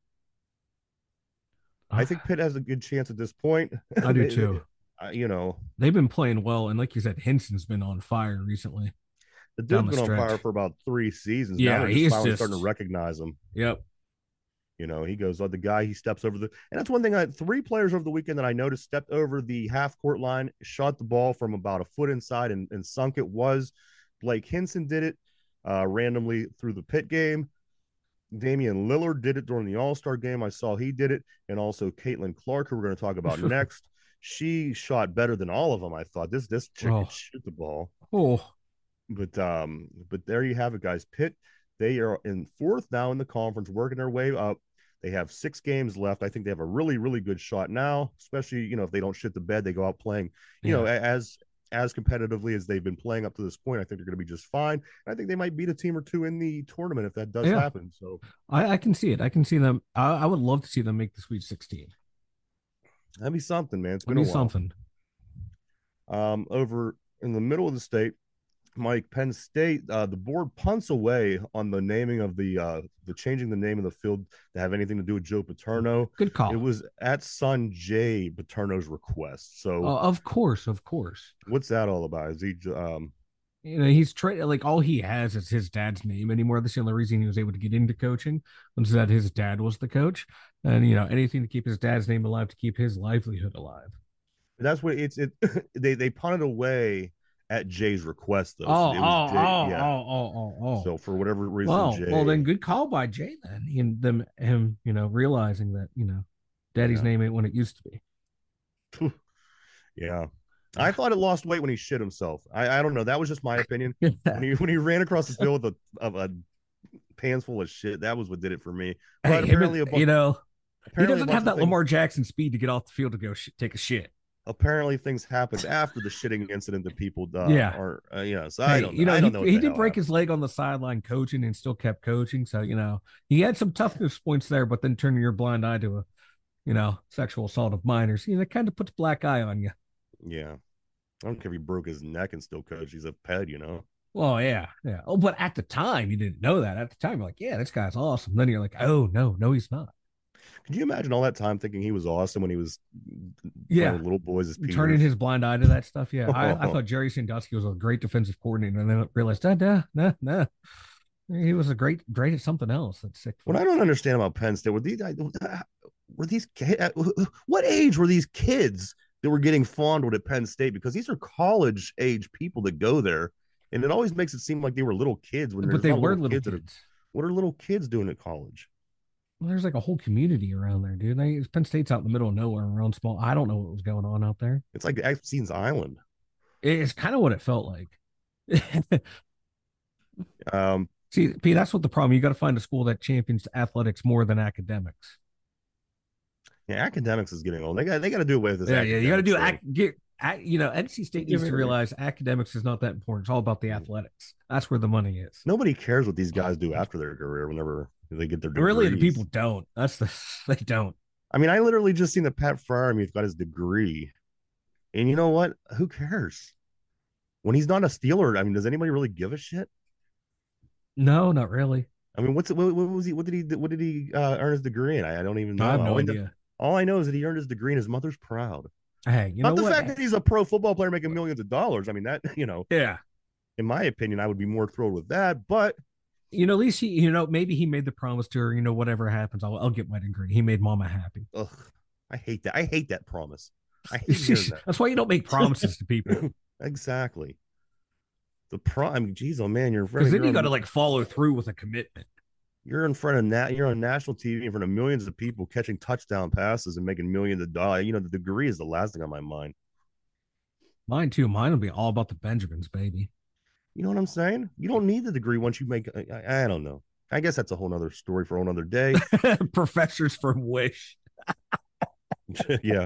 I think Pitt has a good chance at this point. I do They- too. uh, you know, They've been playing well, and like you said, Hinson's been on fire recently. the Down dude's the been on stretch. fire for about three seasons. Yeah, now they're just he's finally just- starting to recognize him. Yep. You know, he goes, oh, the guy, he steps over the, and that's one thing. I three players over the weekend that I noticed stepped over the half court line, shot the ball from about a foot inside and, and sunk it. Was Blake Hinson did it uh, randomly through the pit game. Damian Lillard did it during the All-Star game. I saw he did it. And also Caitlin Clark, who we're going to talk about next. She shot better than all of them. I thought this, this chick Oh. could shoot the ball. Oh, But, um, but there you have it, guys. Pitt, they are in fourth now in the conference, working their way up. They have six games left. I think they have a really, really good shot now, especially, you know, if they don't shit the bed, they go out playing, you yeah. know, as as competitively as they've been playing up to this point. I think they're going to be just fine. I think they might beat a team or two in the tournament if that does Yeah. happen. So I, I can see it. I can see them. I, I would love to see them make the Sweet sixteen. that'd be something, man. It's been That'd a be while. something. Um, over in the middle of the state, Mike, Penn State, uh, the board punts away on the naming of the uh, the changing the name of the field to have anything to do with Joe Paterno. Good call. It was at son Jay Paterno's request. So Uh, of course, of course. what's that all about? Is he um You know, he's tra- like all he has is his dad's name anymore. That's the only reason he was able to get into coaching, was that his dad was the coach, and you know anything to keep his dad's name alive, to keep his livelihood alive. that's what it's it they they punted away at Jay's request though. Oh, So it oh, was Jay, oh, yeah. oh, oh, oh, oh. So for whatever reason, well, Jay, well, then good call by Jay then, and them him, you know, realizing that you know, daddy's Yeah. name ain't what it used to be. yeah. I thought it lost weight when he shit himself. I, I don't know. That was just my opinion. When he when he ran across the field with a of a pants full of shit, that was what did it for me. But Hey, him apparently, and- a bu- you know, he apparently a doesn't bunch have of that things- Lamar Jackson speed to get off the field to go sh- take a shit. Apparently, things happened after the shitting incident that people uh, Yeah. are uh, you know. So I Hey, don't know. you know, I he, don't know. what he the did hell break happened. his leg on the sideline coaching and still kept coaching. So, you know, he had some toughness points there, but then turning your blind eye to a, you know, sexual assault of minors, you know, kind of puts a black eye on you. Yeah. I don't care if he broke his neck and still coach. He's a ped, you know. Well, yeah, yeah. Oh, but at the time, you didn't know that. At the time, you're like, yeah, this guy's awesome. Then you're like, oh, no, no, he's not. Could you imagine all that time thinking he was awesome when he was Yeah. playing with little boys as Peters? Turning his blind eye to that stuff. Yeah. I, I thought Jerry Sandusky was a great defensive coordinator, and then I realized, nah, nah, nah, nah. He was a great, great at something else. That's sick. What I don't understand about Penn State were these were these ki- what age were these kids that were getting fondled at Penn State? Because these are college age people that go there, and it always makes it seem like they were little kids when But there's they not were little little kids. kids. That are, what are little kids doing at college? Well, there's like a whole community around there, dude. They, Penn State's out in the middle of nowhere, around small. I don't know what was going on out there. It's like Epstein's Island. It's kind of what it felt like. Um, See, P, that's what the problem. You got to find a school that champions athletics more than academics. yeah, academics is getting old. They got they got to do away with this. Yeah, yeah. You got to do academics ac- get, ac- you know, N C State needs to realize academics is not that important. It's all about the athletics. That's where the money is. thing. Nobody cares what these guys do after their career. Whenever they get their degrees. Really, the people don't. That's the they don't. I mean, I literally just seen that Pat Fryermuth got his degree, and you know what? Who cares? When he's not a Steeler, I mean, does anybody really give a shit? No, not really. I mean, what's what, what was he? What did he? What did he uh, earn his degree in? I, I don't even know. I have no all, I know idea. all I know is that he earned his degree, and his mother's proud. Hey, you Not know the what? fact that he's a pro football player making millions of dollars. I mean, that you know, yeah. in my opinion, I would be more thrilled with that. But You know, at least he, you know, maybe he made the promise to her, you know, whatever happens, I'll, I'll get my degree. He made mama happy. ugh, I hate that. I hate that promise. I hate hearing that. That's why you don't make promises to people. Exactly. The pro. I mean, geez, oh man, you're in front Because of- then you're you got to on- like follow through with a commitment. You're in front of that. You're on national T V in front of millions of people catching touchdown passes and making millions of dollars. You know, the degree is the last thing on my mind. Mine too. Mine will be all about the Benjamins, baby. You know what I'm saying? You don't need the degree once you make. I, I don't know. I guess that's a whole nother story for another day. Professors from Wish. Yeah.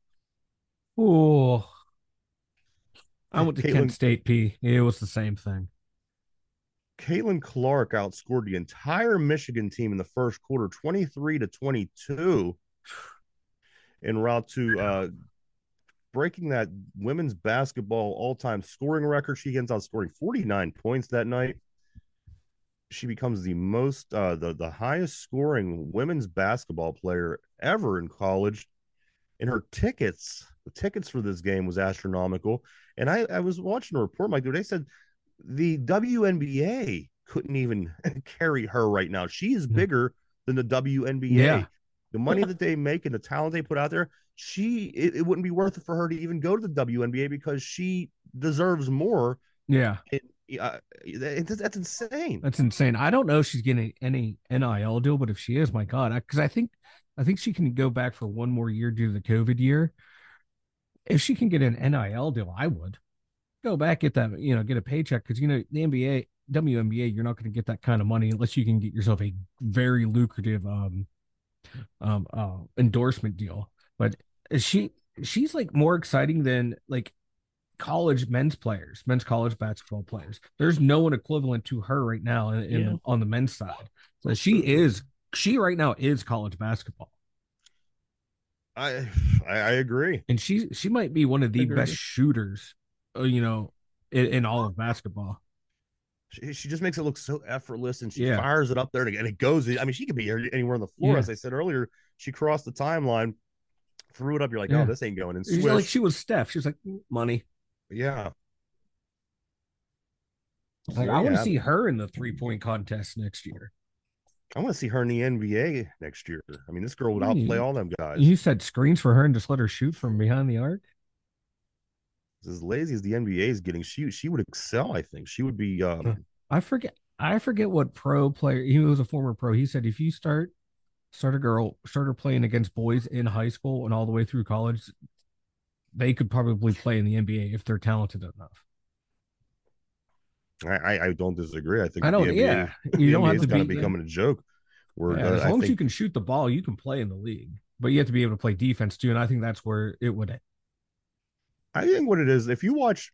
Oh, I went to Caitlin- Kent State. P. It was the same thing. Caitlin Clark outscored the entire Michigan team in the first quarter, twenty-three to twenty-two, en route to uh, breaking that women's basketball all-time scoring record. She ends out scoring forty-nine points that night. She becomes the most, uh, the the highest scoring women's basketball player ever in college. And her tickets, the tickets for this game was astronomical. And I, I was watching a report, Mike, they said the W N B A couldn't even carry her right now. She is bigger than the W N B A. Yeah. The money that they make and the talent they put out there, she it, it wouldn't be worth it for her to even go to the W N B A because she deserves more. Yeah. It, uh, it, that's insane. That's insane. I don't know if she's getting any N I L deal, but if she is, my God, because I, I think I think she can go back for one more year due to the COVID year. If she can get an N I L deal, I would go back, get that, you know, get a paycheck, because you know the N B A, W N B A, you're not going to get that kind of money unless you can get yourself a very lucrative um um uh endorsement deal. But she she's like more exciting than like college men's players, men's college basketball players. There's no one equivalent to her right now in, in Yeah. on the men's side. So she is she right now is college basketball. I I, I agree. And she she might be one of the Agreed. best shooters, uh, you know, in, in all of basketball. She, she just makes it look so effortless, and she Yeah. fires it up there, and it goes. I mean, she could be anywhere on the floor. Yeah. As I said earlier, she crossed the timeline, threw it up. You're like, Yeah. oh, this ain't going. And She's swish. like she was Steph. She was like money. yeah. Like, So, I want yeah, to see her in the three point contest next year. I want to see her in the N B A next year. I mean, this girl would outplay all them guys. You said screens for her and just let her shoot from behind the arc. As lazy as the N B A is getting, she she would excel. I think she would be. Um, I forget. I forget what pro player. He was a former pro. He said if you start start a girl, start her playing against boys in high school and all the way through college, they could probably play in the N B A if they're talented enough. I, I I don't disagree. I think I don't. the N B A, Yeah, the you don't N B A have to is kind of be becoming a joke. Where yeah, uh, as I long as think, you can shoot the ball, you can play in the league. But you have to be able to play defense too, and I think that's where it would. I think what it is, if you watch,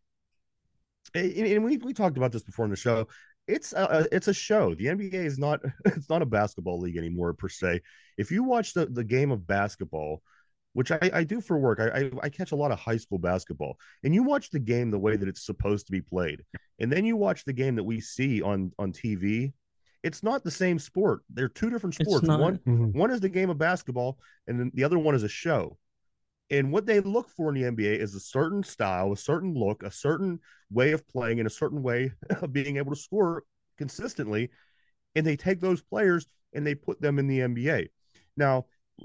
and, and we we talked about this before in the show, it's a it's a show. The N B A is not it's not a basketball league anymore per se. If you watch the the game of basketball, which I, I do for work, I, I I catch a lot of high school basketball, and you watch the game the way that it's supposed to be played, and then you watch the game that we see on on T V. It's not the same sport. They're two different It's sports. not. One Mhm. one is the game of basketball, and then the other one is a show. And what they look for in the N B A is a certain style, a certain look, a certain way of playing, and a certain way of being able to score consistently. And they take those players and they put them in the N B A. Now,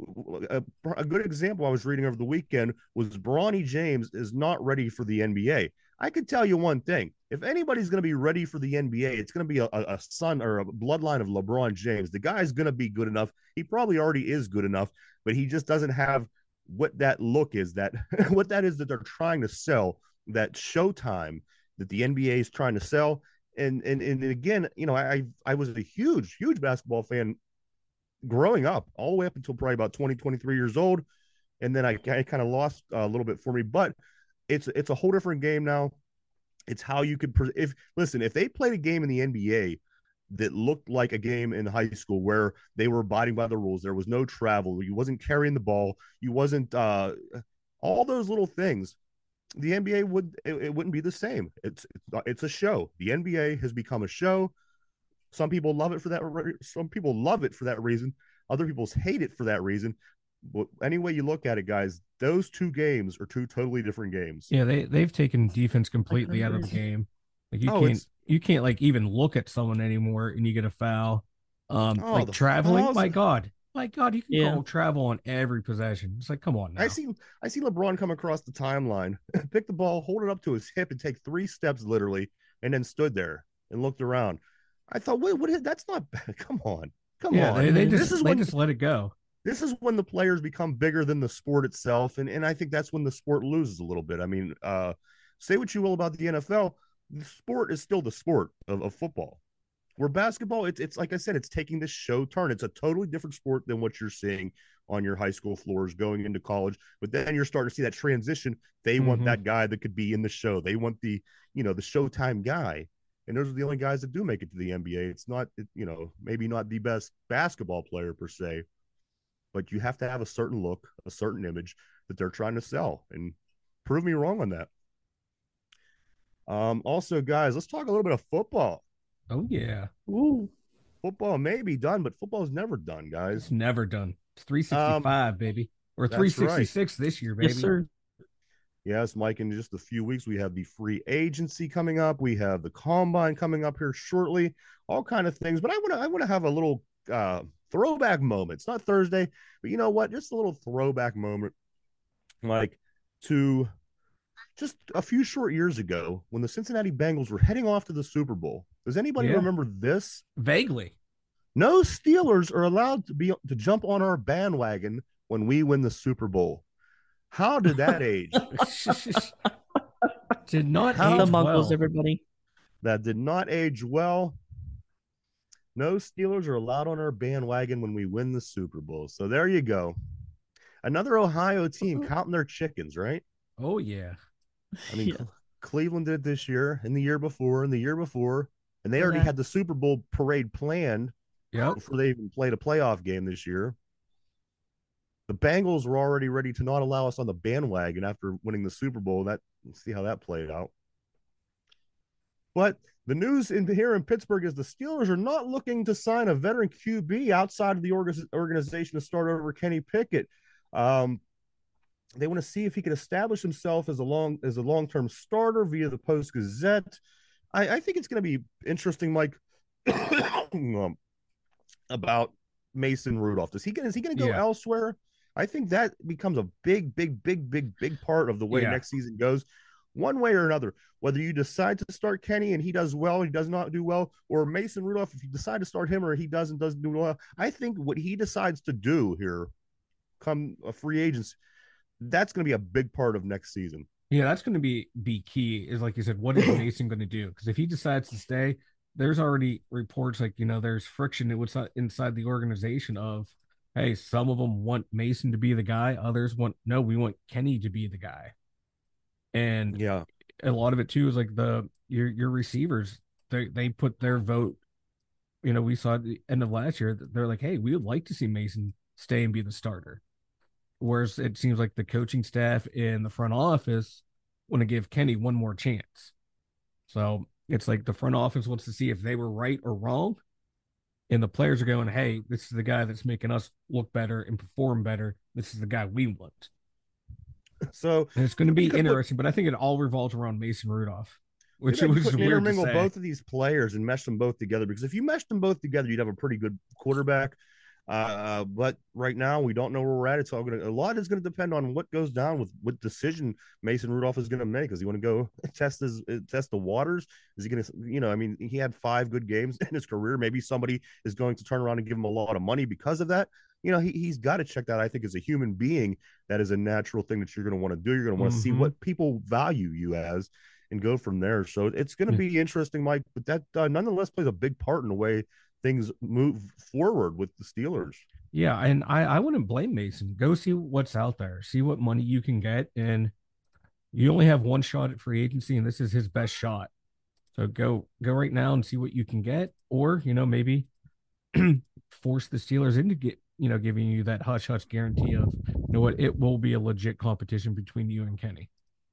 a, a good example I was reading over the weekend was Bronny James is not ready for the N B A. I can tell you one thing. If anybody's going to be ready for the N B A, it's going to be a, a son or a bloodline of LeBron James. The guy's going to be good enough. He probably already is good enough, but he just doesn't have what that look is, that what that is that they're trying to sell, that showtime that the N B A is trying to sell. And and and again, you know, I I was a huge, huge basketball fan growing up, all the way up until probably about twenty, twenty-three years old. And then I, I kind of lost a little bit for me, but it's it's a whole different game now. It's how you could if listen, if they played a game in the N B A that looked like a game in high school where they were abiding by the rules, there was no travel, you wasn't carrying the ball, you wasn't uh all those little things, the N B A would it, it wouldn't be the same. It's it's a show. The N B A has become a show. Some people love it for that. Some people love it for that reason. Other people hate it for that reason. But any way you look at it, guys, those two games are two totally different games. Yeah, they they've taken defense completely out of the agree. game. Like you Oh, can't it's- you can't like even look at someone anymore and you get a foul. Um, Oh, like the traveling, fouls. my God, my God, you can Yeah. call travel on every possession. It's like, come on now. I see I see LeBron come across the timeline, pick the ball, hold it up to his hip, and take three steps literally, and then stood there and looked around. I thought, wait, what is that's not bad. Come on. Come yeah, on. they, they This just is they when- just let it go. This is when the players become bigger than the sport itself. And, and I think that's when the sport loses a little bit. I mean, uh, say what you will about the N F L, the sport is still the sport of, of football. Where basketball, it's it's like I said, it's taking this show turn. It's a totally different sport than what you're seeing on your high school floors going into college. But then you're starting to see that transition. They want Mhm. that guy that could be in the show. They want the, you know, the Showtime guy. And those are the only guys that do make it to the N B A. It's not, you know, maybe not the best basketball player per se, but you have to have a certain look, a certain image that they're trying to sell. And prove me wrong on that. Um, also, guys, let's talk a little bit of football. Oh yeah, Ooh. Football may be done, but football is never done, it's guys. never done. It's three sixty-five, baby, or that's right. three sixty-six this year, baby. Yes, sir. Yes, Mike, in just a few weeks, we have the free agency coming up. We have the combine coming up here shortly, all kind of things. But I want to I want to have a little uh, throwback moment. It's not Thursday, but you know what? Just a little throwback moment, like to just a few short years ago when the Cincinnati Bengals were heading off to the Super Bowl. Does anybody Yeah. remember this? Vaguely. No Steelers are allowed to be to jump on our bandwagon when we win the Super Bowl. How did that age? Did not How- age The Muggles, well. everybody. That did not age well. No Steelers are allowed on our bandwagon when we win the Super Bowl. So there you go. Another Ohio team counting their chickens, right? Oh yeah. I mean, Yeah. Cle- Cleveland did it this year, and the year before, and the year before, and they And already that- had the Super Bowl parade planned Yep. before they even played a playoff game this year. The Bengals were already ready to not allow us on the bandwagon after winning the Super Bowl. That let's see how that played out. But the news in here in Pittsburgh is the Steelers are not looking to sign a veteran Q B outside of the org- organization to start over Kenny Pickett. Um, they want to see if he could establish himself as a long as a long term starter via the Post Gazette. I, I think it's going to be interesting, Mike, um, about Mason Rudolph. Is he going? Is he going to go Yeah. elsewhere? I think that becomes a big, big, big, big, big part of the way Yeah. next season goes, one way or another. Whether you decide to start Kenny and he does well, he does not do well, or Mason Rudolph, if you decide to start him or he doesn't doesn't do well, I think what he decides to do here, come a free agency, that's going to be a big part of next season. Yeah, that's going to be be key. Is like you said, what is Mason going to do? Because if he decides to stay, there's already reports like you know there's friction in what's inside the organization of, hey, some of them want Mason to be the guy, others want no, we want Kenny to be the guy, and Yeah, a lot of it too is like the your your receivers they they put their vote. You know, we saw at the end of last year that they're like, hey, we would like to see Mason stay and be the starter. Whereas it seems like the coaching staff in the front office want to give Kenny one more chance. So it's like the front office wants to see if they were right or wrong. And the players are going, hey, this is the guy that's making us look better and perform better. This is the guy we want. so And it's going to be You could put- interesting, but I think it all revolves around Mason Rudolph, which maybe was put- weird to intermingle say. both of these players and mesh them both together, because if you mesh them both together, you'd have a pretty good quarterback. Uh, but right now we don't know where we're at. It's all gonna a lot is gonna depend on what goes down with what decision Mason Rudolph is gonna make. Is he want to go test his test the waters? Is he gonna, you know, I mean, he had five good games in his career. Maybe somebody is going to turn around and give him a lot of money because of that. You know, he, he's got to check that. I think as a human being, that is a natural thing that you're going to want to do. You're going to want to see Mhm. what people value you as and go from there. So it's going to Yeah. be interesting, Mike, but that uh, nonetheless plays a big part in the way things move forward with the Steelers. Yeah, and I, I wouldn't blame Mason. Go see what's out there, see what money you can get, and you only have one shot at free agency, and this is his best shot. So go go right now and see what you can get, or you know maybe force the Steelers into get you know giving you that hush hush guarantee of you know what, it will be a legit competition between you and Kenny.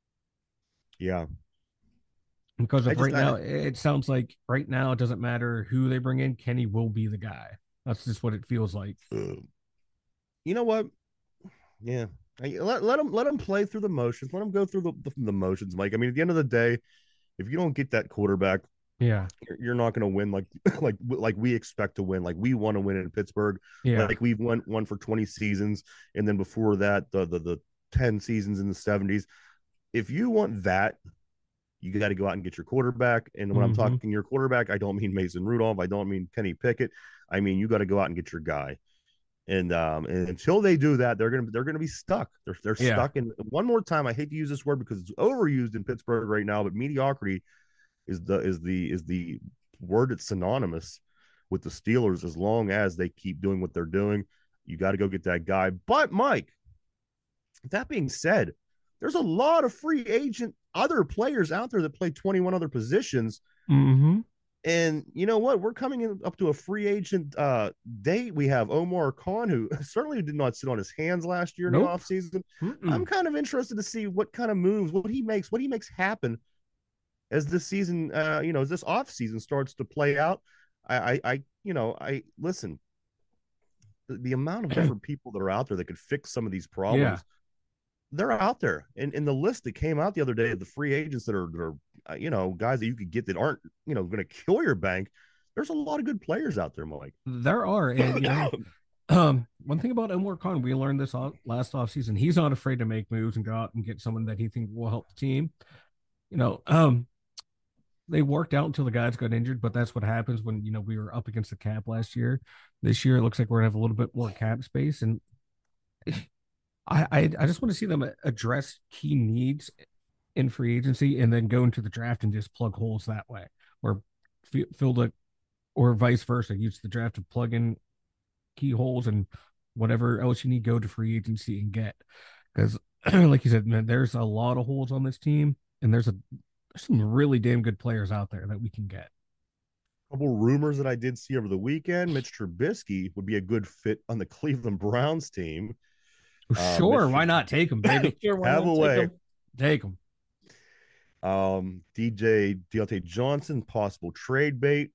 Yeah. Because I of just- right I- now, it sounds like right now it doesn't matter who they bring in, Kenny will be the guy. That's just what it feels like. Uh, you know what? Yeah. I- Let, let him let him play through the motions. Let him go through the, the, the motions, Mike. I mean, at the end of the day, if you don't get that quarterback, Yeah, you're, you're not going to win like like like we expect to win. Like we want to win in Pittsburgh. yeah, Like we've won one for twenty seasons, and then before that, the the, the ten seasons in the seventies. If you want that, you got to go out and get your quarterback. And when Mhm. I'm talking your quarterback, I don't mean Mason Rudolph. I don't mean Kenny Pickett. I mean you got to go out and get your guy. And um, and until they do that, they're gonna they're gonna be stuck. They're they're Yeah. stuck. And one more time, I hate to use this word because it's overused in Pittsburgh right now, but mediocrity is the is the is the word that's synonymous with the Steelers. As long as they keep doing what they're doing, you got to go get that guy. But Mike, that being said, there's a lot of free agent other players out there that play twenty-one other positions. mm-hmm. And you know what? We're coming in up to a free agent uh, date. We have Omar Khan, who certainly did not sit on his hands last year in Nope. the offseason. Mm-mm. I'm kind of interested to see what kind of moves, what he makes, what he makes happen as this season, uh, you know, as this off season starts to play out. I, I, I you know, I listen. The, the amount of different people that are out there that could fix some of these problems, Yeah. they're out there. And in the list that came out the other day of the free agents that are, that are uh, you know, guys that you could get that aren't, you know, going to kill your bank. there's a lot of good players out there, Mike. There are, and you know, um, one thing about Omar Khan, we learned this off, last offseason. He's not afraid to make moves and go out and get someone that he thinks will help the team. You know, um, they worked out until the guys got injured, but that's what happens when, you know, we were up against the cap last year. This year, it looks like we're gonna have a little bit more cap space, and I I, I just want to see them address key needs in free agency and then go into the draft and just plug holes that way, or fill the, or vice versa, use the draft to plug in key holes and whatever else you need, go to free agency and get. Because, like you said, man, there's a lot of holes on this team, and there's a there's some really damn good players out there that we can get. A couple rumors that I did see over the weekend: Mitch Trubisky would be a good fit on the Cleveland Browns team. Sure, uh, why not take him, baby? Sure, why Have not a take way. him? Take him. Um, D J Deontay Johnson, possible trade bait.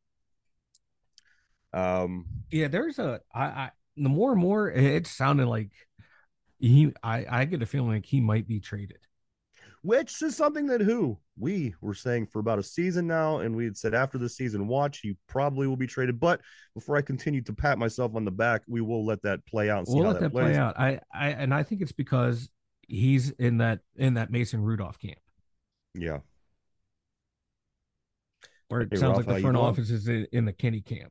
Um, Yeah, there's a I, I the more and more it's sounding like he I I get a feeling like he might be traded. which is something that who we were saying for about a season now, and we had said after the season, watch, he probably will be traded. But before I continue to pat myself on the back, we will let that play out and see We'll how let that, that plays. play out. I I and I think it's because he's in that in that Mason Rudolph camp Yeah. where it Hey, sounds Ralph, like how the you front doing? office is in, in the Kenny camp.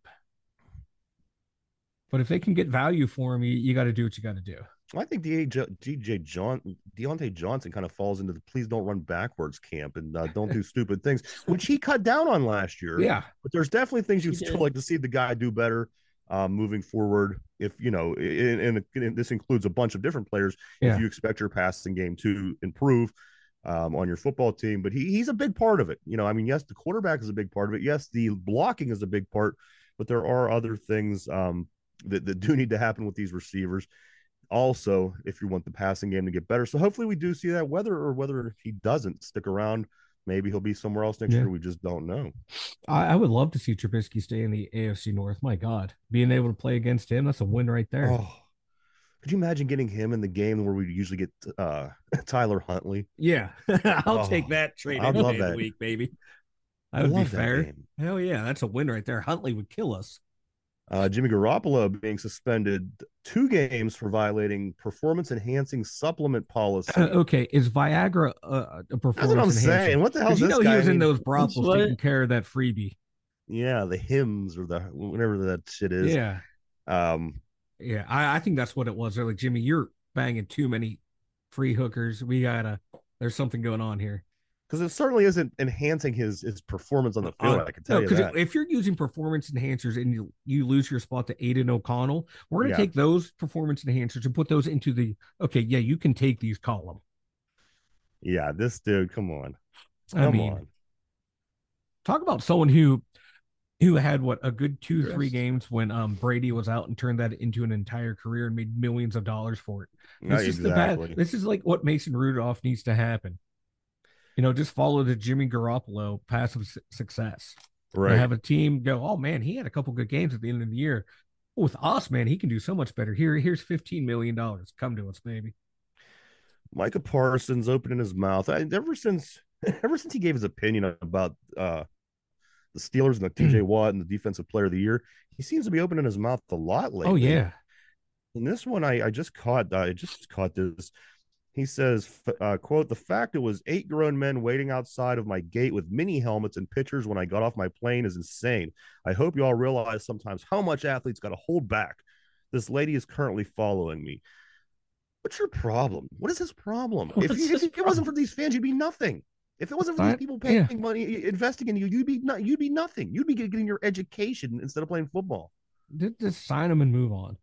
But if they can get value for him, you, you got to do what you got to do. I think D J John Deontay Johnson kind of falls into the please don't run backwards camp and uh, don't do stupid things, which he cut down on last year. Yeah, But there's definitely things He you'd still did. like to see the guy do better um, moving forward. If you know, and, and this includes a bunch of different players. yeah. If you expect your passing game to improve um, on your football team, but he he's a big part of it. You know, I mean, yes, the quarterback is a big part of it. Yes, the blocking is a big part, but there are other things um, that that do need to happen with these receivers. Also, if you want the passing game to get better. So hopefully we do see that, whether or whether he doesn't stick around. Maybe he'll be somewhere else next Yeah. year. We just don't know. I, I would love to see Trubisky stay in the A F C North. My God, being able to play against him, that's a win right there. Oh, could you imagine getting him in the game where we usually get uh, Tyler Huntley? Yeah, I'll Oh, take that trade I'd any love day of the that. week, baby. That would be Love that fair. game. Hell yeah, that's a win right there. Huntley would kill us. Uh, Jimmy Garoppolo being suspended two games for violating performance-enhancing supplement policy. Okay, is Viagra a, a performance That's what I'm enhancer? saying. What the hell? Because you this know guy? he was I in mean, those brothels what? taking care of that freebie. Yeah, the hymns or the whatever that shit is. Yeah, Um, yeah. I, I think that's what it was. They're like, Jimmy, you're banging too many free hookers. We gotta. There's something going on here. because it certainly isn't enhancing his his performance on the field. Uh, I can tell no, you because that. if you're using performance enhancers and you, you lose your spot to Aiden O'Connell, we're gonna Yeah. take those performance enhancers and put those into the okay. Yeah, you can take these column. Yeah, this dude. Come on, I come mean, on. talk about someone who who had what a good two Yes. three games when um Brady was out and turned that into an entire career and made millions of dollars for it. Not This is the exactly. bad, this is like what Mason Rudolph needs to happen. You know, just follow the Jimmy Garoppolo passive su- success. Right. And have a team go, oh man, he had a couple good games at the end of the year. With us, man, he can do so much better. Here, here's fifteen million dollars. Come to us, baby. Micah Parsons opening his mouth. I, ever since ever since he gave his opinion about uh, the Steelers and the T J Watt and the Defensive Player of the Year, he seems to be opening his mouth a lot lately. Oh yeah. And this one, I, I just caught. I just caught this. He says, uh, "quote: The fact it was eight grown men waiting outside of my gate with mini helmets and pitchers when I got off my plane is insane. I hope you all realize sometimes how much athletes got to hold back. This lady is currently following me. What's your problem? What is his problem? If, What's you, if his it wasn't for these fans, you'd be nothing. If it wasn't for I- these people paying yeah. money, investing in you, you'd be not. You'd be nothing. You'd be getting your education instead of playing football, Just, just sign him and move on.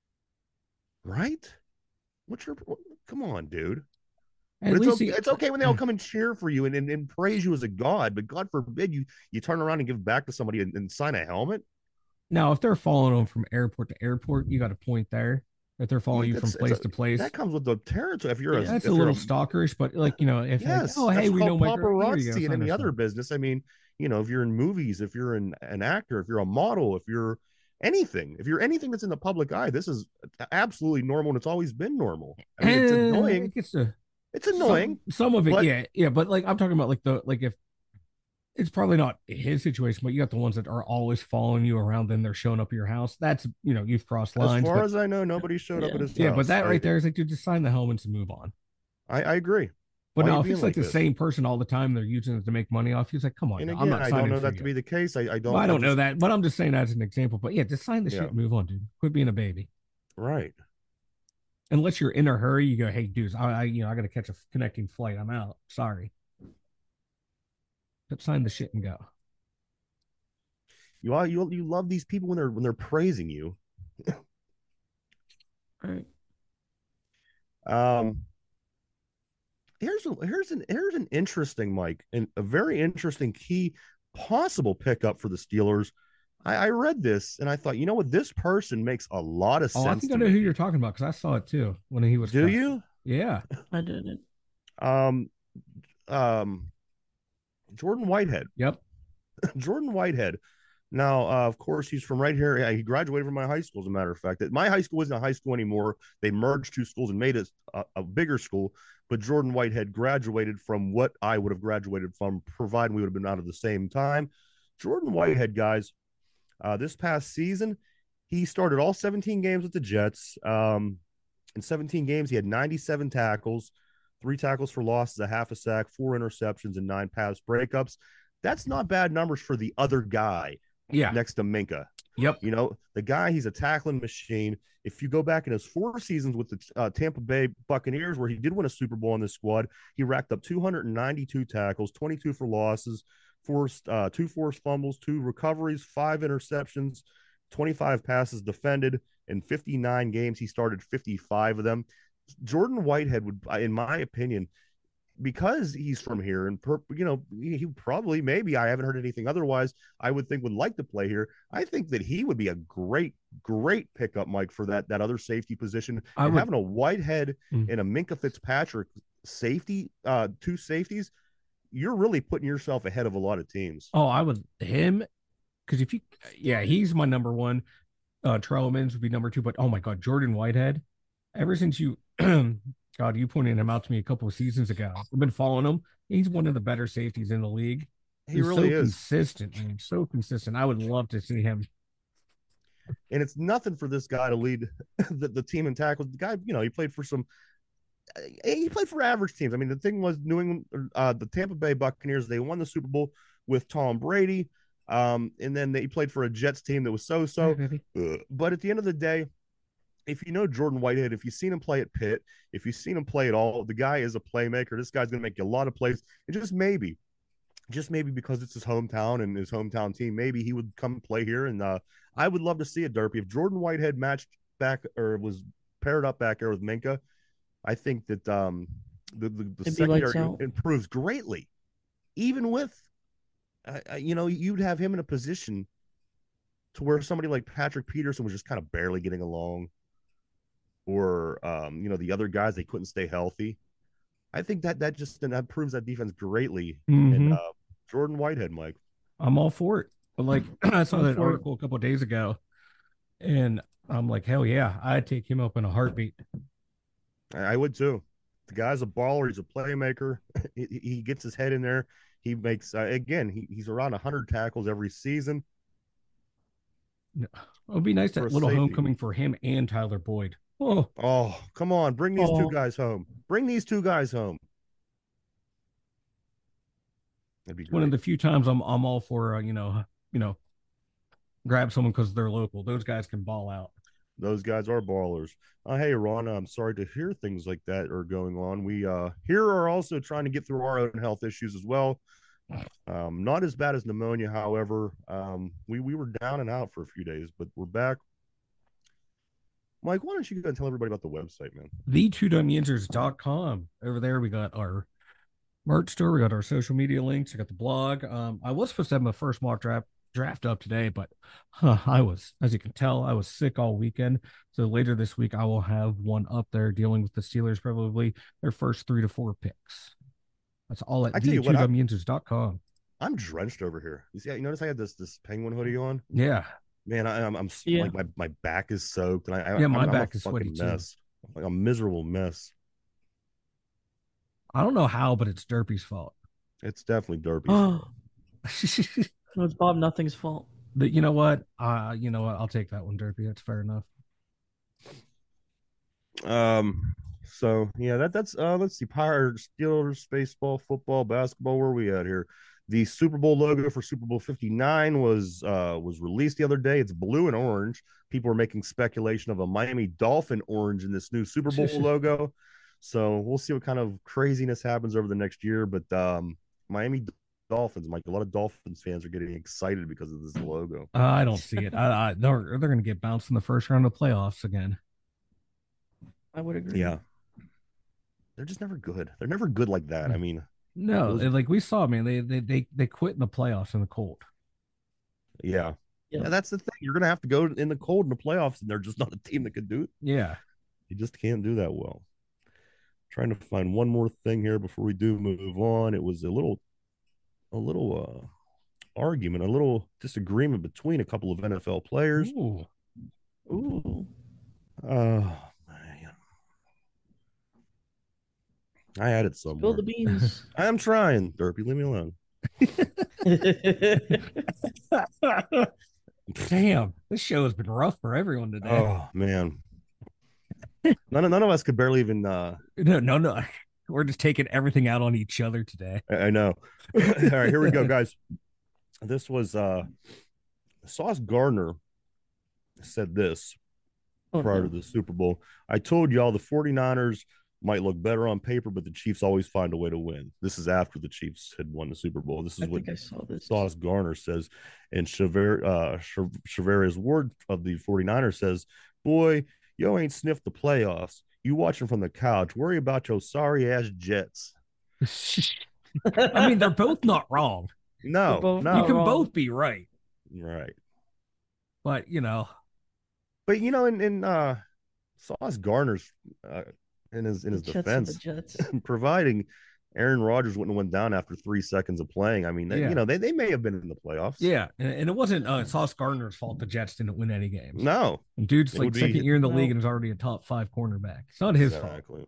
right? What's your? Come on, dude." At But it's, least okay, he, it's okay when they all come and cheer for you and, and, and praise you as a god, but God forbid you you turn around and give back to somebody and, and sign a helmet. now if they're following him from airport to airport, you got a point there. If they're following you from That's- place it's a- to place, That comes with the territory. If you're a, that's if a you're little stalkerish. But like you know, if like, yes, oh hey, that's we know called Mike, here you go, paparazzi and sign any our other stuff. business. I mean, you know, if you're in movies, if you're an, an actor, if you're a model, if you're anything, if you're anything that's in the public eye, this is absolutely normal and it's always been normal. I mean, it's Eh, annoying. It gets to It's annoying. Some, some of it, but- yeah, yeah. But like I'm talking about, like the like if it's probably not his situation, but you got the ones that are always following you around, then they're showing up at your house. That's, you know, you've crossed As lines. far But as I know, nobody showed up Yeah. at his yeah, house. but that I, right there is like, dude, just sign the helmets and move on. I, I agree. But Why no, you if being it's like, like the this? same person all the time, they're using it to make money off you. It's like, come on, And now, I'm again, not I signing don't know for that you. to be the case. I, I don't. Well, I don't just, know that, but I'm just saying that as an example. But yeah, just sign the Yeah. shit and move on, dude. Quit being a baby. Right. Unless you're in a hurry, you go, hey, dudes, I, I you know, I got to catch a connecting flight. I'm out. Sorry. But sign the shit and go. You are you you love these people when they're when they're praising you. Right. Um, here's a here's an here's an interesting, Mike, and a very interesting key possible pickup for the Steelers. I, I read this and I thought, you know what, this person makes a lot of Oh, sense. I think to I know me. who you're talking about because I saw it too when he was. Do cut. you? Yeah. I didn't. Um, um, Jordan Whitehead. Yep. Jordan Whitehead. Now, uh, of course, he's from right here. He graduated from my high school, as a matter of fact. My high school isn't a high school anymore. They merged two schools and made it a, a bigger school. But Jordan Whitehead graduated from what I would have graduated from, provided we would have been out of the same time. Jordan Whitehead, guys, uh, this past season, he started all seventeen games with the Jets. Um, in seventeen games, he had ninety-seven tackles, three tackles for losses, a half a sack, four interceptions, and nine pass breakups. That's not bad numbers for the other guy. Yeah. Next to Minka. Yep. You know, the guy, he's a tackling machine. If you go back in his four seasons with the uh, Tampa Bay Buccaneers, where he did win a Super Bowl in this squad, he racked up two hundred ninety-two tackles, twenty-two for losses, forced uh, two forced fumbles, two recoveries, five interceptions, twenty-five passes defended. In fifty-nine games, he started fifty-five of them. Jordan Whitehead would, in my opinion, because he's from here and per, you know he probably maybe I haven't heard anything otherwise I would think would like to play here. I think that he would be a great great pickup, Mike, for that that other safety position. I and would, having a Whitehead Mm. and a Minka Fitzpatrick safety, uh two safeties, you're really putting yourself ahead of a lot of teams. oh, I would him because if you, yeah, he's my number one. Uh, Terrell Owens would be number two, but oh my God, Jordan Whitehead. Ever since you, God, you pointed him out to me a couple of seasons ago. I've been following him. He's one of the better safeties in the league. He He's really so is. consistent, man. So consistent. I would love to see him. And it's nothing for this guy to lead the, the team in tackles. The guy, you know, he played for some he played for average teams. I mean, the thing was, New England, uh, the Tampa Bay Buccaneers, they won the Super Bowl with Tom Brady. Um, and then they played for a Jets team that was so-so. Uh, but at the end of the day, if you know Jordan Whitehead, if you've seen him play at Pitt, if you've seen him play at all, the guy is a playmaker. This guy's going to make you a lot of plays. And just maybe, just maybe because it's his hometown and his hometown team, maybe he would come play here. And uh, I would love to see it, Derpy. If Jordan Whitehead matched back or was paired up back there with Minka, I think that um, the, the, the secondary improves greatly. Even with, uh, you know, you'd have him in a position to where somebody like Patrick Peterson was just kind of barely getting along. Or, um, you know, the other guys, they couldn't stay healthy. I think that that just that improves that defense greatly. Mm-hmm. And uh, Jordan Whitehead, Mike. I'm all for it. But like, I saw I'm that for it. article a couple of days ago, and I'm like, hell yeah, I'd take him up in a heartbeat. I would too. The guy's a baller. He's a playmaker. he, he gets his head in there. He makes, uh, again, he, he's around one hundred tackles every season. It would be nice, that For a little safety. homecoming for him and Tyler Boyd. Oh, Oh, come on. Bring these Oh. two guys home. Bring these two guys home. That'd be it's one of great. the few times I'm I'm all for uh, you know you know grab someone because they're local. Those guys can ball out. Those guys are ballers. Uh, hey, Ron, I'm sorry to hear things like that are going on. We uh, here are also trying to get through our own health issues as well. Um, not as bad as pneumonia, however. Um, we, we were down and out for a few days, but we're back. Mike, why don't you go and tell everybody about the website, man? the two dumb yinzers dot com. Over there, we got our merch store. We got our social media links. I got the blog. Um, I was supposed to have my first mock draft draft up today, but huh, I was, as you can tell, I was sick all weekend. So later this week, I will have one up there dealing with the Steelers, probably their first three to four picks. That's all at I tell the you two what, I- dumb yinzers dot com. I'm drenched over here. You see, you notice I had this this penguin hoodie on. Yeah. Man, I, I'm I'm Yeah. like my, my back is soaked, and I, I Yeah, my I'm, back I'm a is sweaty, fucking too. mess. Like a miserable mess. I don't know how, but it's Derpy's fault. It's definitely derpy. Oh, No, it's Bob Nothing's fault. But you know what? Uh, you know what? I'll take that one, Derpy. That's fair enough. Um, so yeah, that that's uh let's see, Pirates, Steelers, baseball, football, basketball. Where are we at here? The Super Bowl logo for Super Bowl fifty-nine was uh was released the other day. It's blue and orange. People are making speculation of a Miami Dolphin orange in this new Super Bowl logo. So we'll see what kind of craziness happens over the next year. But um Miami Dolphins, Mike, a lot of Dolphins fans are getting excited because of this logo. Uh, I don't see it. I, I, they're they're going to get bounced in the first round of playoffs again. I would agree. Yeah. They're just never good. They're never good like that. I mean, No, those- like we saw, man, they they they they quit in the playoffs in the cold. yeah. Yeah. Yeah, that's the thing. You're gonna have to go in the cold in the playoffs, and they're just not a team that can do it. Yeah. You just can't do that well. Trying to find one more thing here before we do move on. It was a little, a little uh, argument, a little disagreement between a couple of N F L players. Ooh. Ooh. Oh man, I had it somewhere. Spill the beans. I am trying, Derpy. Leave me alone. Damn, this show has been rough for everyone today. Oh man, none of none of us could barely even. Uh, No, no, no. We're just taking everything out on each other today. I, I know. All right, here we go, guys. This was uh, Sauce Gardner said this Oh, prior no. to the Super Bowl. I told y'all the 49ers might look better on paper, but the Chiefs always find a way to win. This is after the Chiefs had won the Super Bowl. This is I what think I saw this. Sauce Garner says. And Chaver, uh, Chavarius Ward of the 49ers says, boy, yo ain't sniffed the playoffs. You watching from the couch. Worry about your sorry-ass Jets. I mean, they're both not wrong. No, both no. You can wrong. both be right. Right. But, you know, But, you know, in, in uh, Sauce Garner's uh, in his in his The Jets are defense, the Jets. providing Aaron Rodgers wouldn't have went down after three seconds of playing. I mean, they, Yeah. you know, they, they may have been in the playoffs. yeah. And, and it wasn't uh, Sauce Gardner's fault the Jets didn't win any games. No. And dude's It like would be- second year in the Well- league and is already a top five cornerback. It's not his fault. Exactly.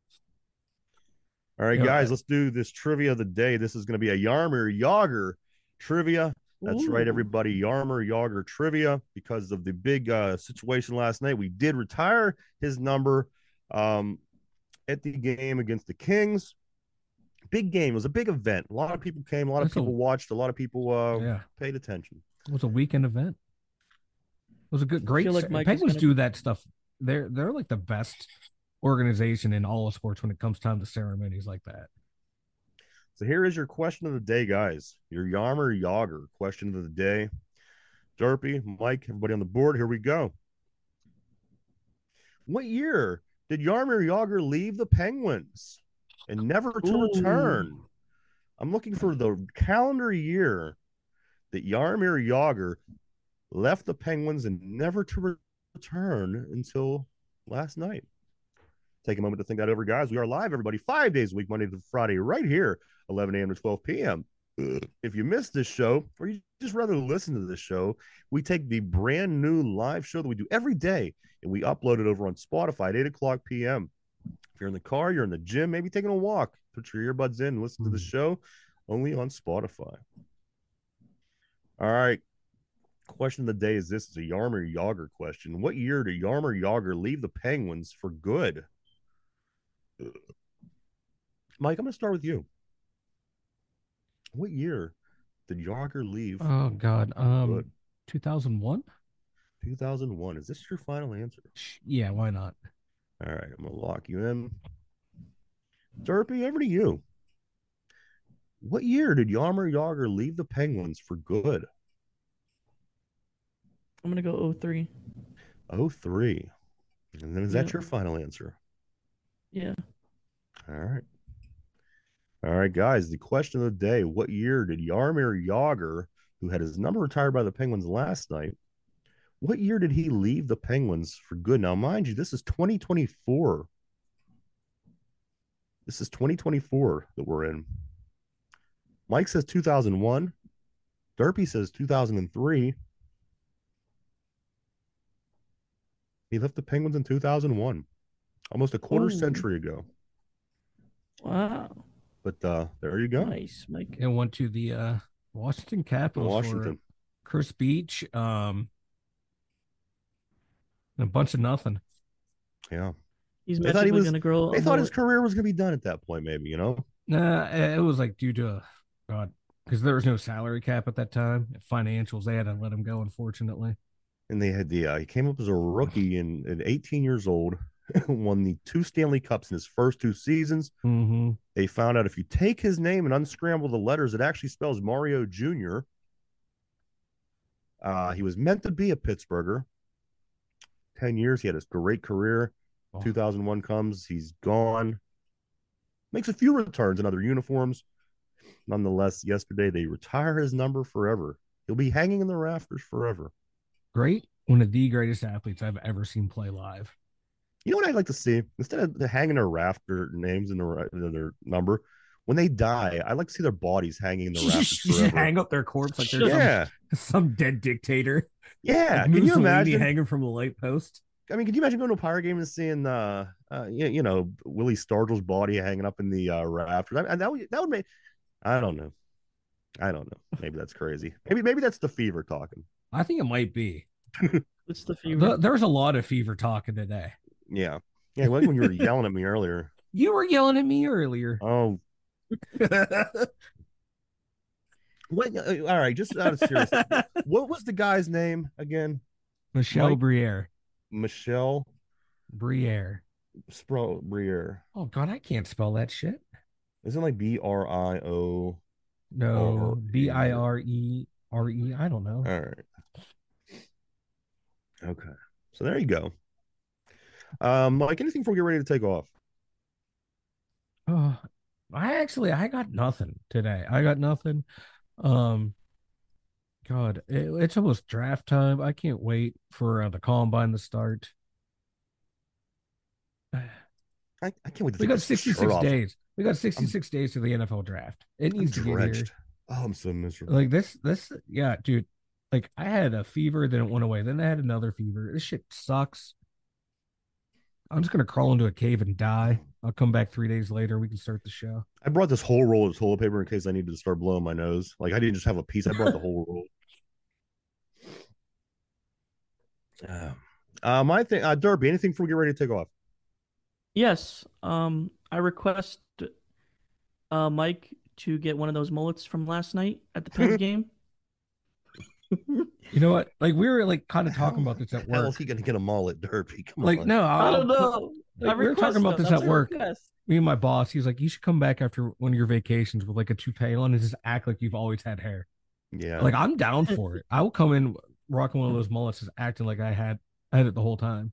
All right, Yeah. guys, let's do this trivia of the day. This is going to be a Yarmer Yager trivia. That's right, Ooh. everybody. Yarmer Yager trivia. Because of the big uh, situation last night, we did retire his number um, at the game against the Kings. Big game. It was a big event. A lot of people came. A lot of That's a- people watched. A lot of people uh, Yeah. paid attention. It was a weekend event. It was a good, great. feel like se- Mike is Penguins gonna- do that stuff. They're they're like the best organization in all of sports when it comes time to ceremonies like that. So here is your question of the day, guys. Your Yarmer Yager question of the day. Derpy, Mike, everybody on the board. Here we go. What year did Yarmer Yager leave the Penguins and never to Ooh. return? I'm looking for the calendar year that Yarmer Yager left the Penguins and never to re- return until last night. Take a moment to think that over, guys. We are live, everybody, five days a week, Monday to Friday, right here, eleven a.m. to twelve p.m. If you missed this show, or you just rather listen to this show, we take the brand new live show that we do every day and we upload it over on Spotify at eight o'clock p.m. If you're in the car, you're in the gym, maybe taking a walk, put your earbuds in and listen to the show only on Spotify. All right. Question of the day is this is a Yarmer Yager question. What year did Yarmer Yager leave the Penguins for good? Mike, I'm going to start with you. What year did Yager leave? Oh God, um, Good. two thousand one. two thousand one. Is this your final answer? Yeah, why not? All right, I'm going to lock you in. Derpy, over to you. What year did Yarmer Yager leave the Penguins for good? I'm gonna go oh three. oh three. And then is that Yeah. your final answer? Yeah. All right. All right, guys. The question of the day: what year did Yarmir Yager, who had his number retired by the Penguins last night, what year did he leave the Penguins for good? Now, mind you, this is twenty twenty-four. This is twenty twenty-four that we're in. Mike says two thousand one. Derpy says two thousand three. He left the Penguins in two thousand one, almost a quarter Ooh. century ago. Wow. But uh, there you go. Nice, Mike. And went to the uh Washington Capitals for Washington. Chris Beach, um, and a bunch of nothing. Yeah. He's They thought he magically was. gonna grow They a thought his mullet. career was going to be done at that point. Maybe, you know. Nah, it was like due to God, because there was no salary cap at that time. Financials, they had to let him go, unfortunately. And they had the. Uh, he came up as a rookie and at eighteen years old, won the two Stanley Cups in his first two seasons. Mm-hmm. They found out if you take his name and unscramble the letters, it actually spells Mario Junior Uh, he was meant to be a Pittsburgher. ten years. He had a great career. Oh. two thousand one comes. He's gone. Makes a few returns in other uniforms. Nonetheless, yesterday they retire his number forever. He'll be hanging in the rafters forever. Great. One of the greatest athletes I've ever seen play live. You know what I'd like to see? Instead of hanging their rafter names in, the, in their number, when they die, I'd like to see their bodies hanging in the rafters forever. Hang up their corpse like there's yeah. some, some dead dictator. Yeah. Like Can you Mussolini imagine? hanging from a light post? I mean, could you imagine going to a Pirate game and seeing, uh, uh you, you know, Willie Stargell's body hanging up in the uh, rafters? I, I, that would that would make. I don't know. I don't know. Maybe that's crazy. Maybe maybe that's the fever talking. I think it might be. It's the fever. The, there's a lot of fever talking today. Yeah. Yeah. Like when you were yelling at me earlier. You were yelling at me earlier. Oh. What? uh, All right. Just out of serious. What was the guy's name again? Michelle Mike? Briere. Michelle Briere. Spro Briere. Oh God, I can't spell that shit. Isn't it like B R I O? No, Or- B I R E R E. I don't know. All right. Okay. So there you go. Um, Mike, anything before we get ready to take off? Oh, I actually I got nothing today. I got nothing. Um, God, it, it's almost draft time. I can't wait for uh, the combine to start. I, I can't wait to We take got this shirt sixty-six off. days. We got sixty-six days to the N F L draft. It I'm needs to get here. drenched. Oh, I'm so miserable. Like this, this, yeah, dude. Like I had a fever, then it went away. Then I had another fever. This shit sucks. I'm just gonna crawl into a cave and die. I'll come back three days later. We can start the show. I brought this whole roll of toilet paper in case I needed to start blowing my nose. Like I didn't just have a piece. I brought the whole roll. Uh, uh, my thing, uh, Derby. Anything before we get ready to take off? Yes. Um, I request uh Mike to get one of those mullets from last night at the Pens game. You know what? Like we were like kind of talking How- about this at How is work. he going to get a mullet, Derby? Come Like on. no, I I'll don't put- know. like, I we were talking request about them. this That's at a work. request. Me and my boss, he was like, "You should come back after one of your vacations with like a toupee on and just act like you've always had hair." Yeah. Like I'm down for it. I will come in rocking one of those mullets, just acting like I had I had it the whole time.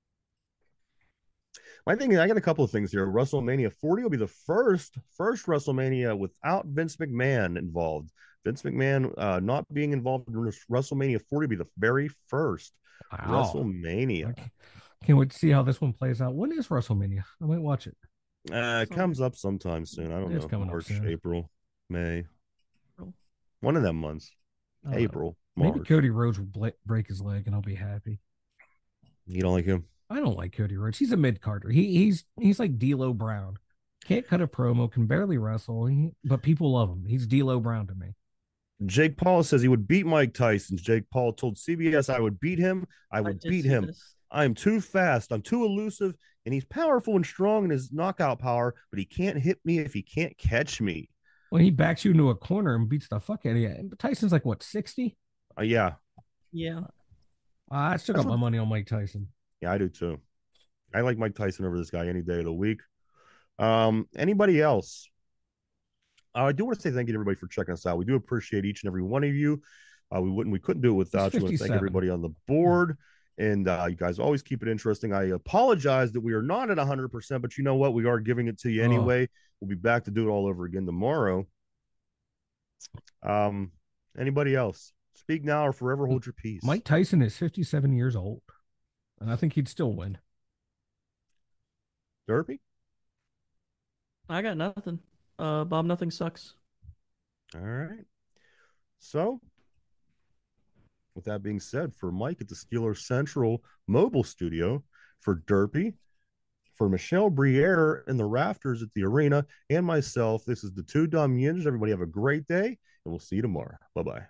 My thing is, I got a couple of things here. WrestleMania forty will be the first first WrestleMania without Vince McMahon involved. Vince McMahon uh, not being involved in WrestleMania forty will be the very first Wow. WrestleMania. Okay. Can't wait to see how this one plays out. When is WrestleMania? I might watch it. Uh, it comes up sometime soon. I don't It's know. coming up March, soon. April, May. April. One of them months. I don't know. April, Maybe March. Cody Rhodes will bla- break his leg and I'll be happy. You don't like him? I don't like Cody Rhodes. He's a mid carder. He he's he's like D'Lo Brown. Can't cut a promo, can barely wrestle, he, but people love him. He's D'Lo Brown to me. Jake Paul says he would beat Mike Tyson. Jake Paul told C B S, I would beat him. I would did beat see him. this. I'm too fast. I'm too elusive. And he's powerful and strong in his knockout power, but he can't hit me if he can't catch me. When he backs you into a corner and beats the fuck out of you. And Tyson's like what, sixty? Uh, yeah. Yeah. I still That's got what- my money on Mike Tyson. Yeah, I do too. I like Mike Tyson over this guy any day of the week. Um, anybody else? Uh, I do want to say thank you to everybody for checking us out. We do appreciate each and every one of you. Uh, we wouldn't, we couldn't do it without you. I want to thank fifty-seven. everybody on the board, and uh, you guys always keep it interesting. I apologize that we are not at one hundred percent, but you know what? We are giving it to you Oh. anyway. We'll be back to do it all over again tomorrow. Um, anybody else? Speak now or forever hold your peace. Mike Tyson is fifty-seven years old. And I think he'd still win. Derby? I got nothing. Uh, Bob, nothing sucks. All right. So, with that being said, for Mike at the Steeler Central Mobile Studio, for Derpy, For Michelle Briere in the rafters at the arena and myself, this is the Two Dumb Yinzers. Everybody have a great day, and we'll see you tomorrow. Bye-bye.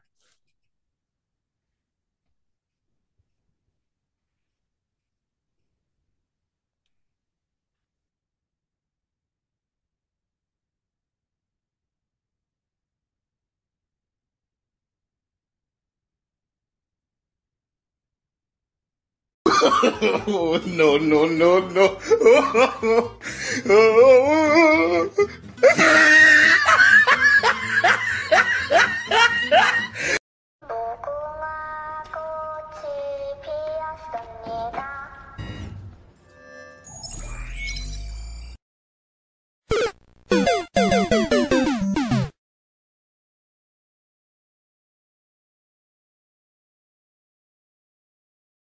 Oh, no, no, no, no. 무궁화 꽃이 피었습니다.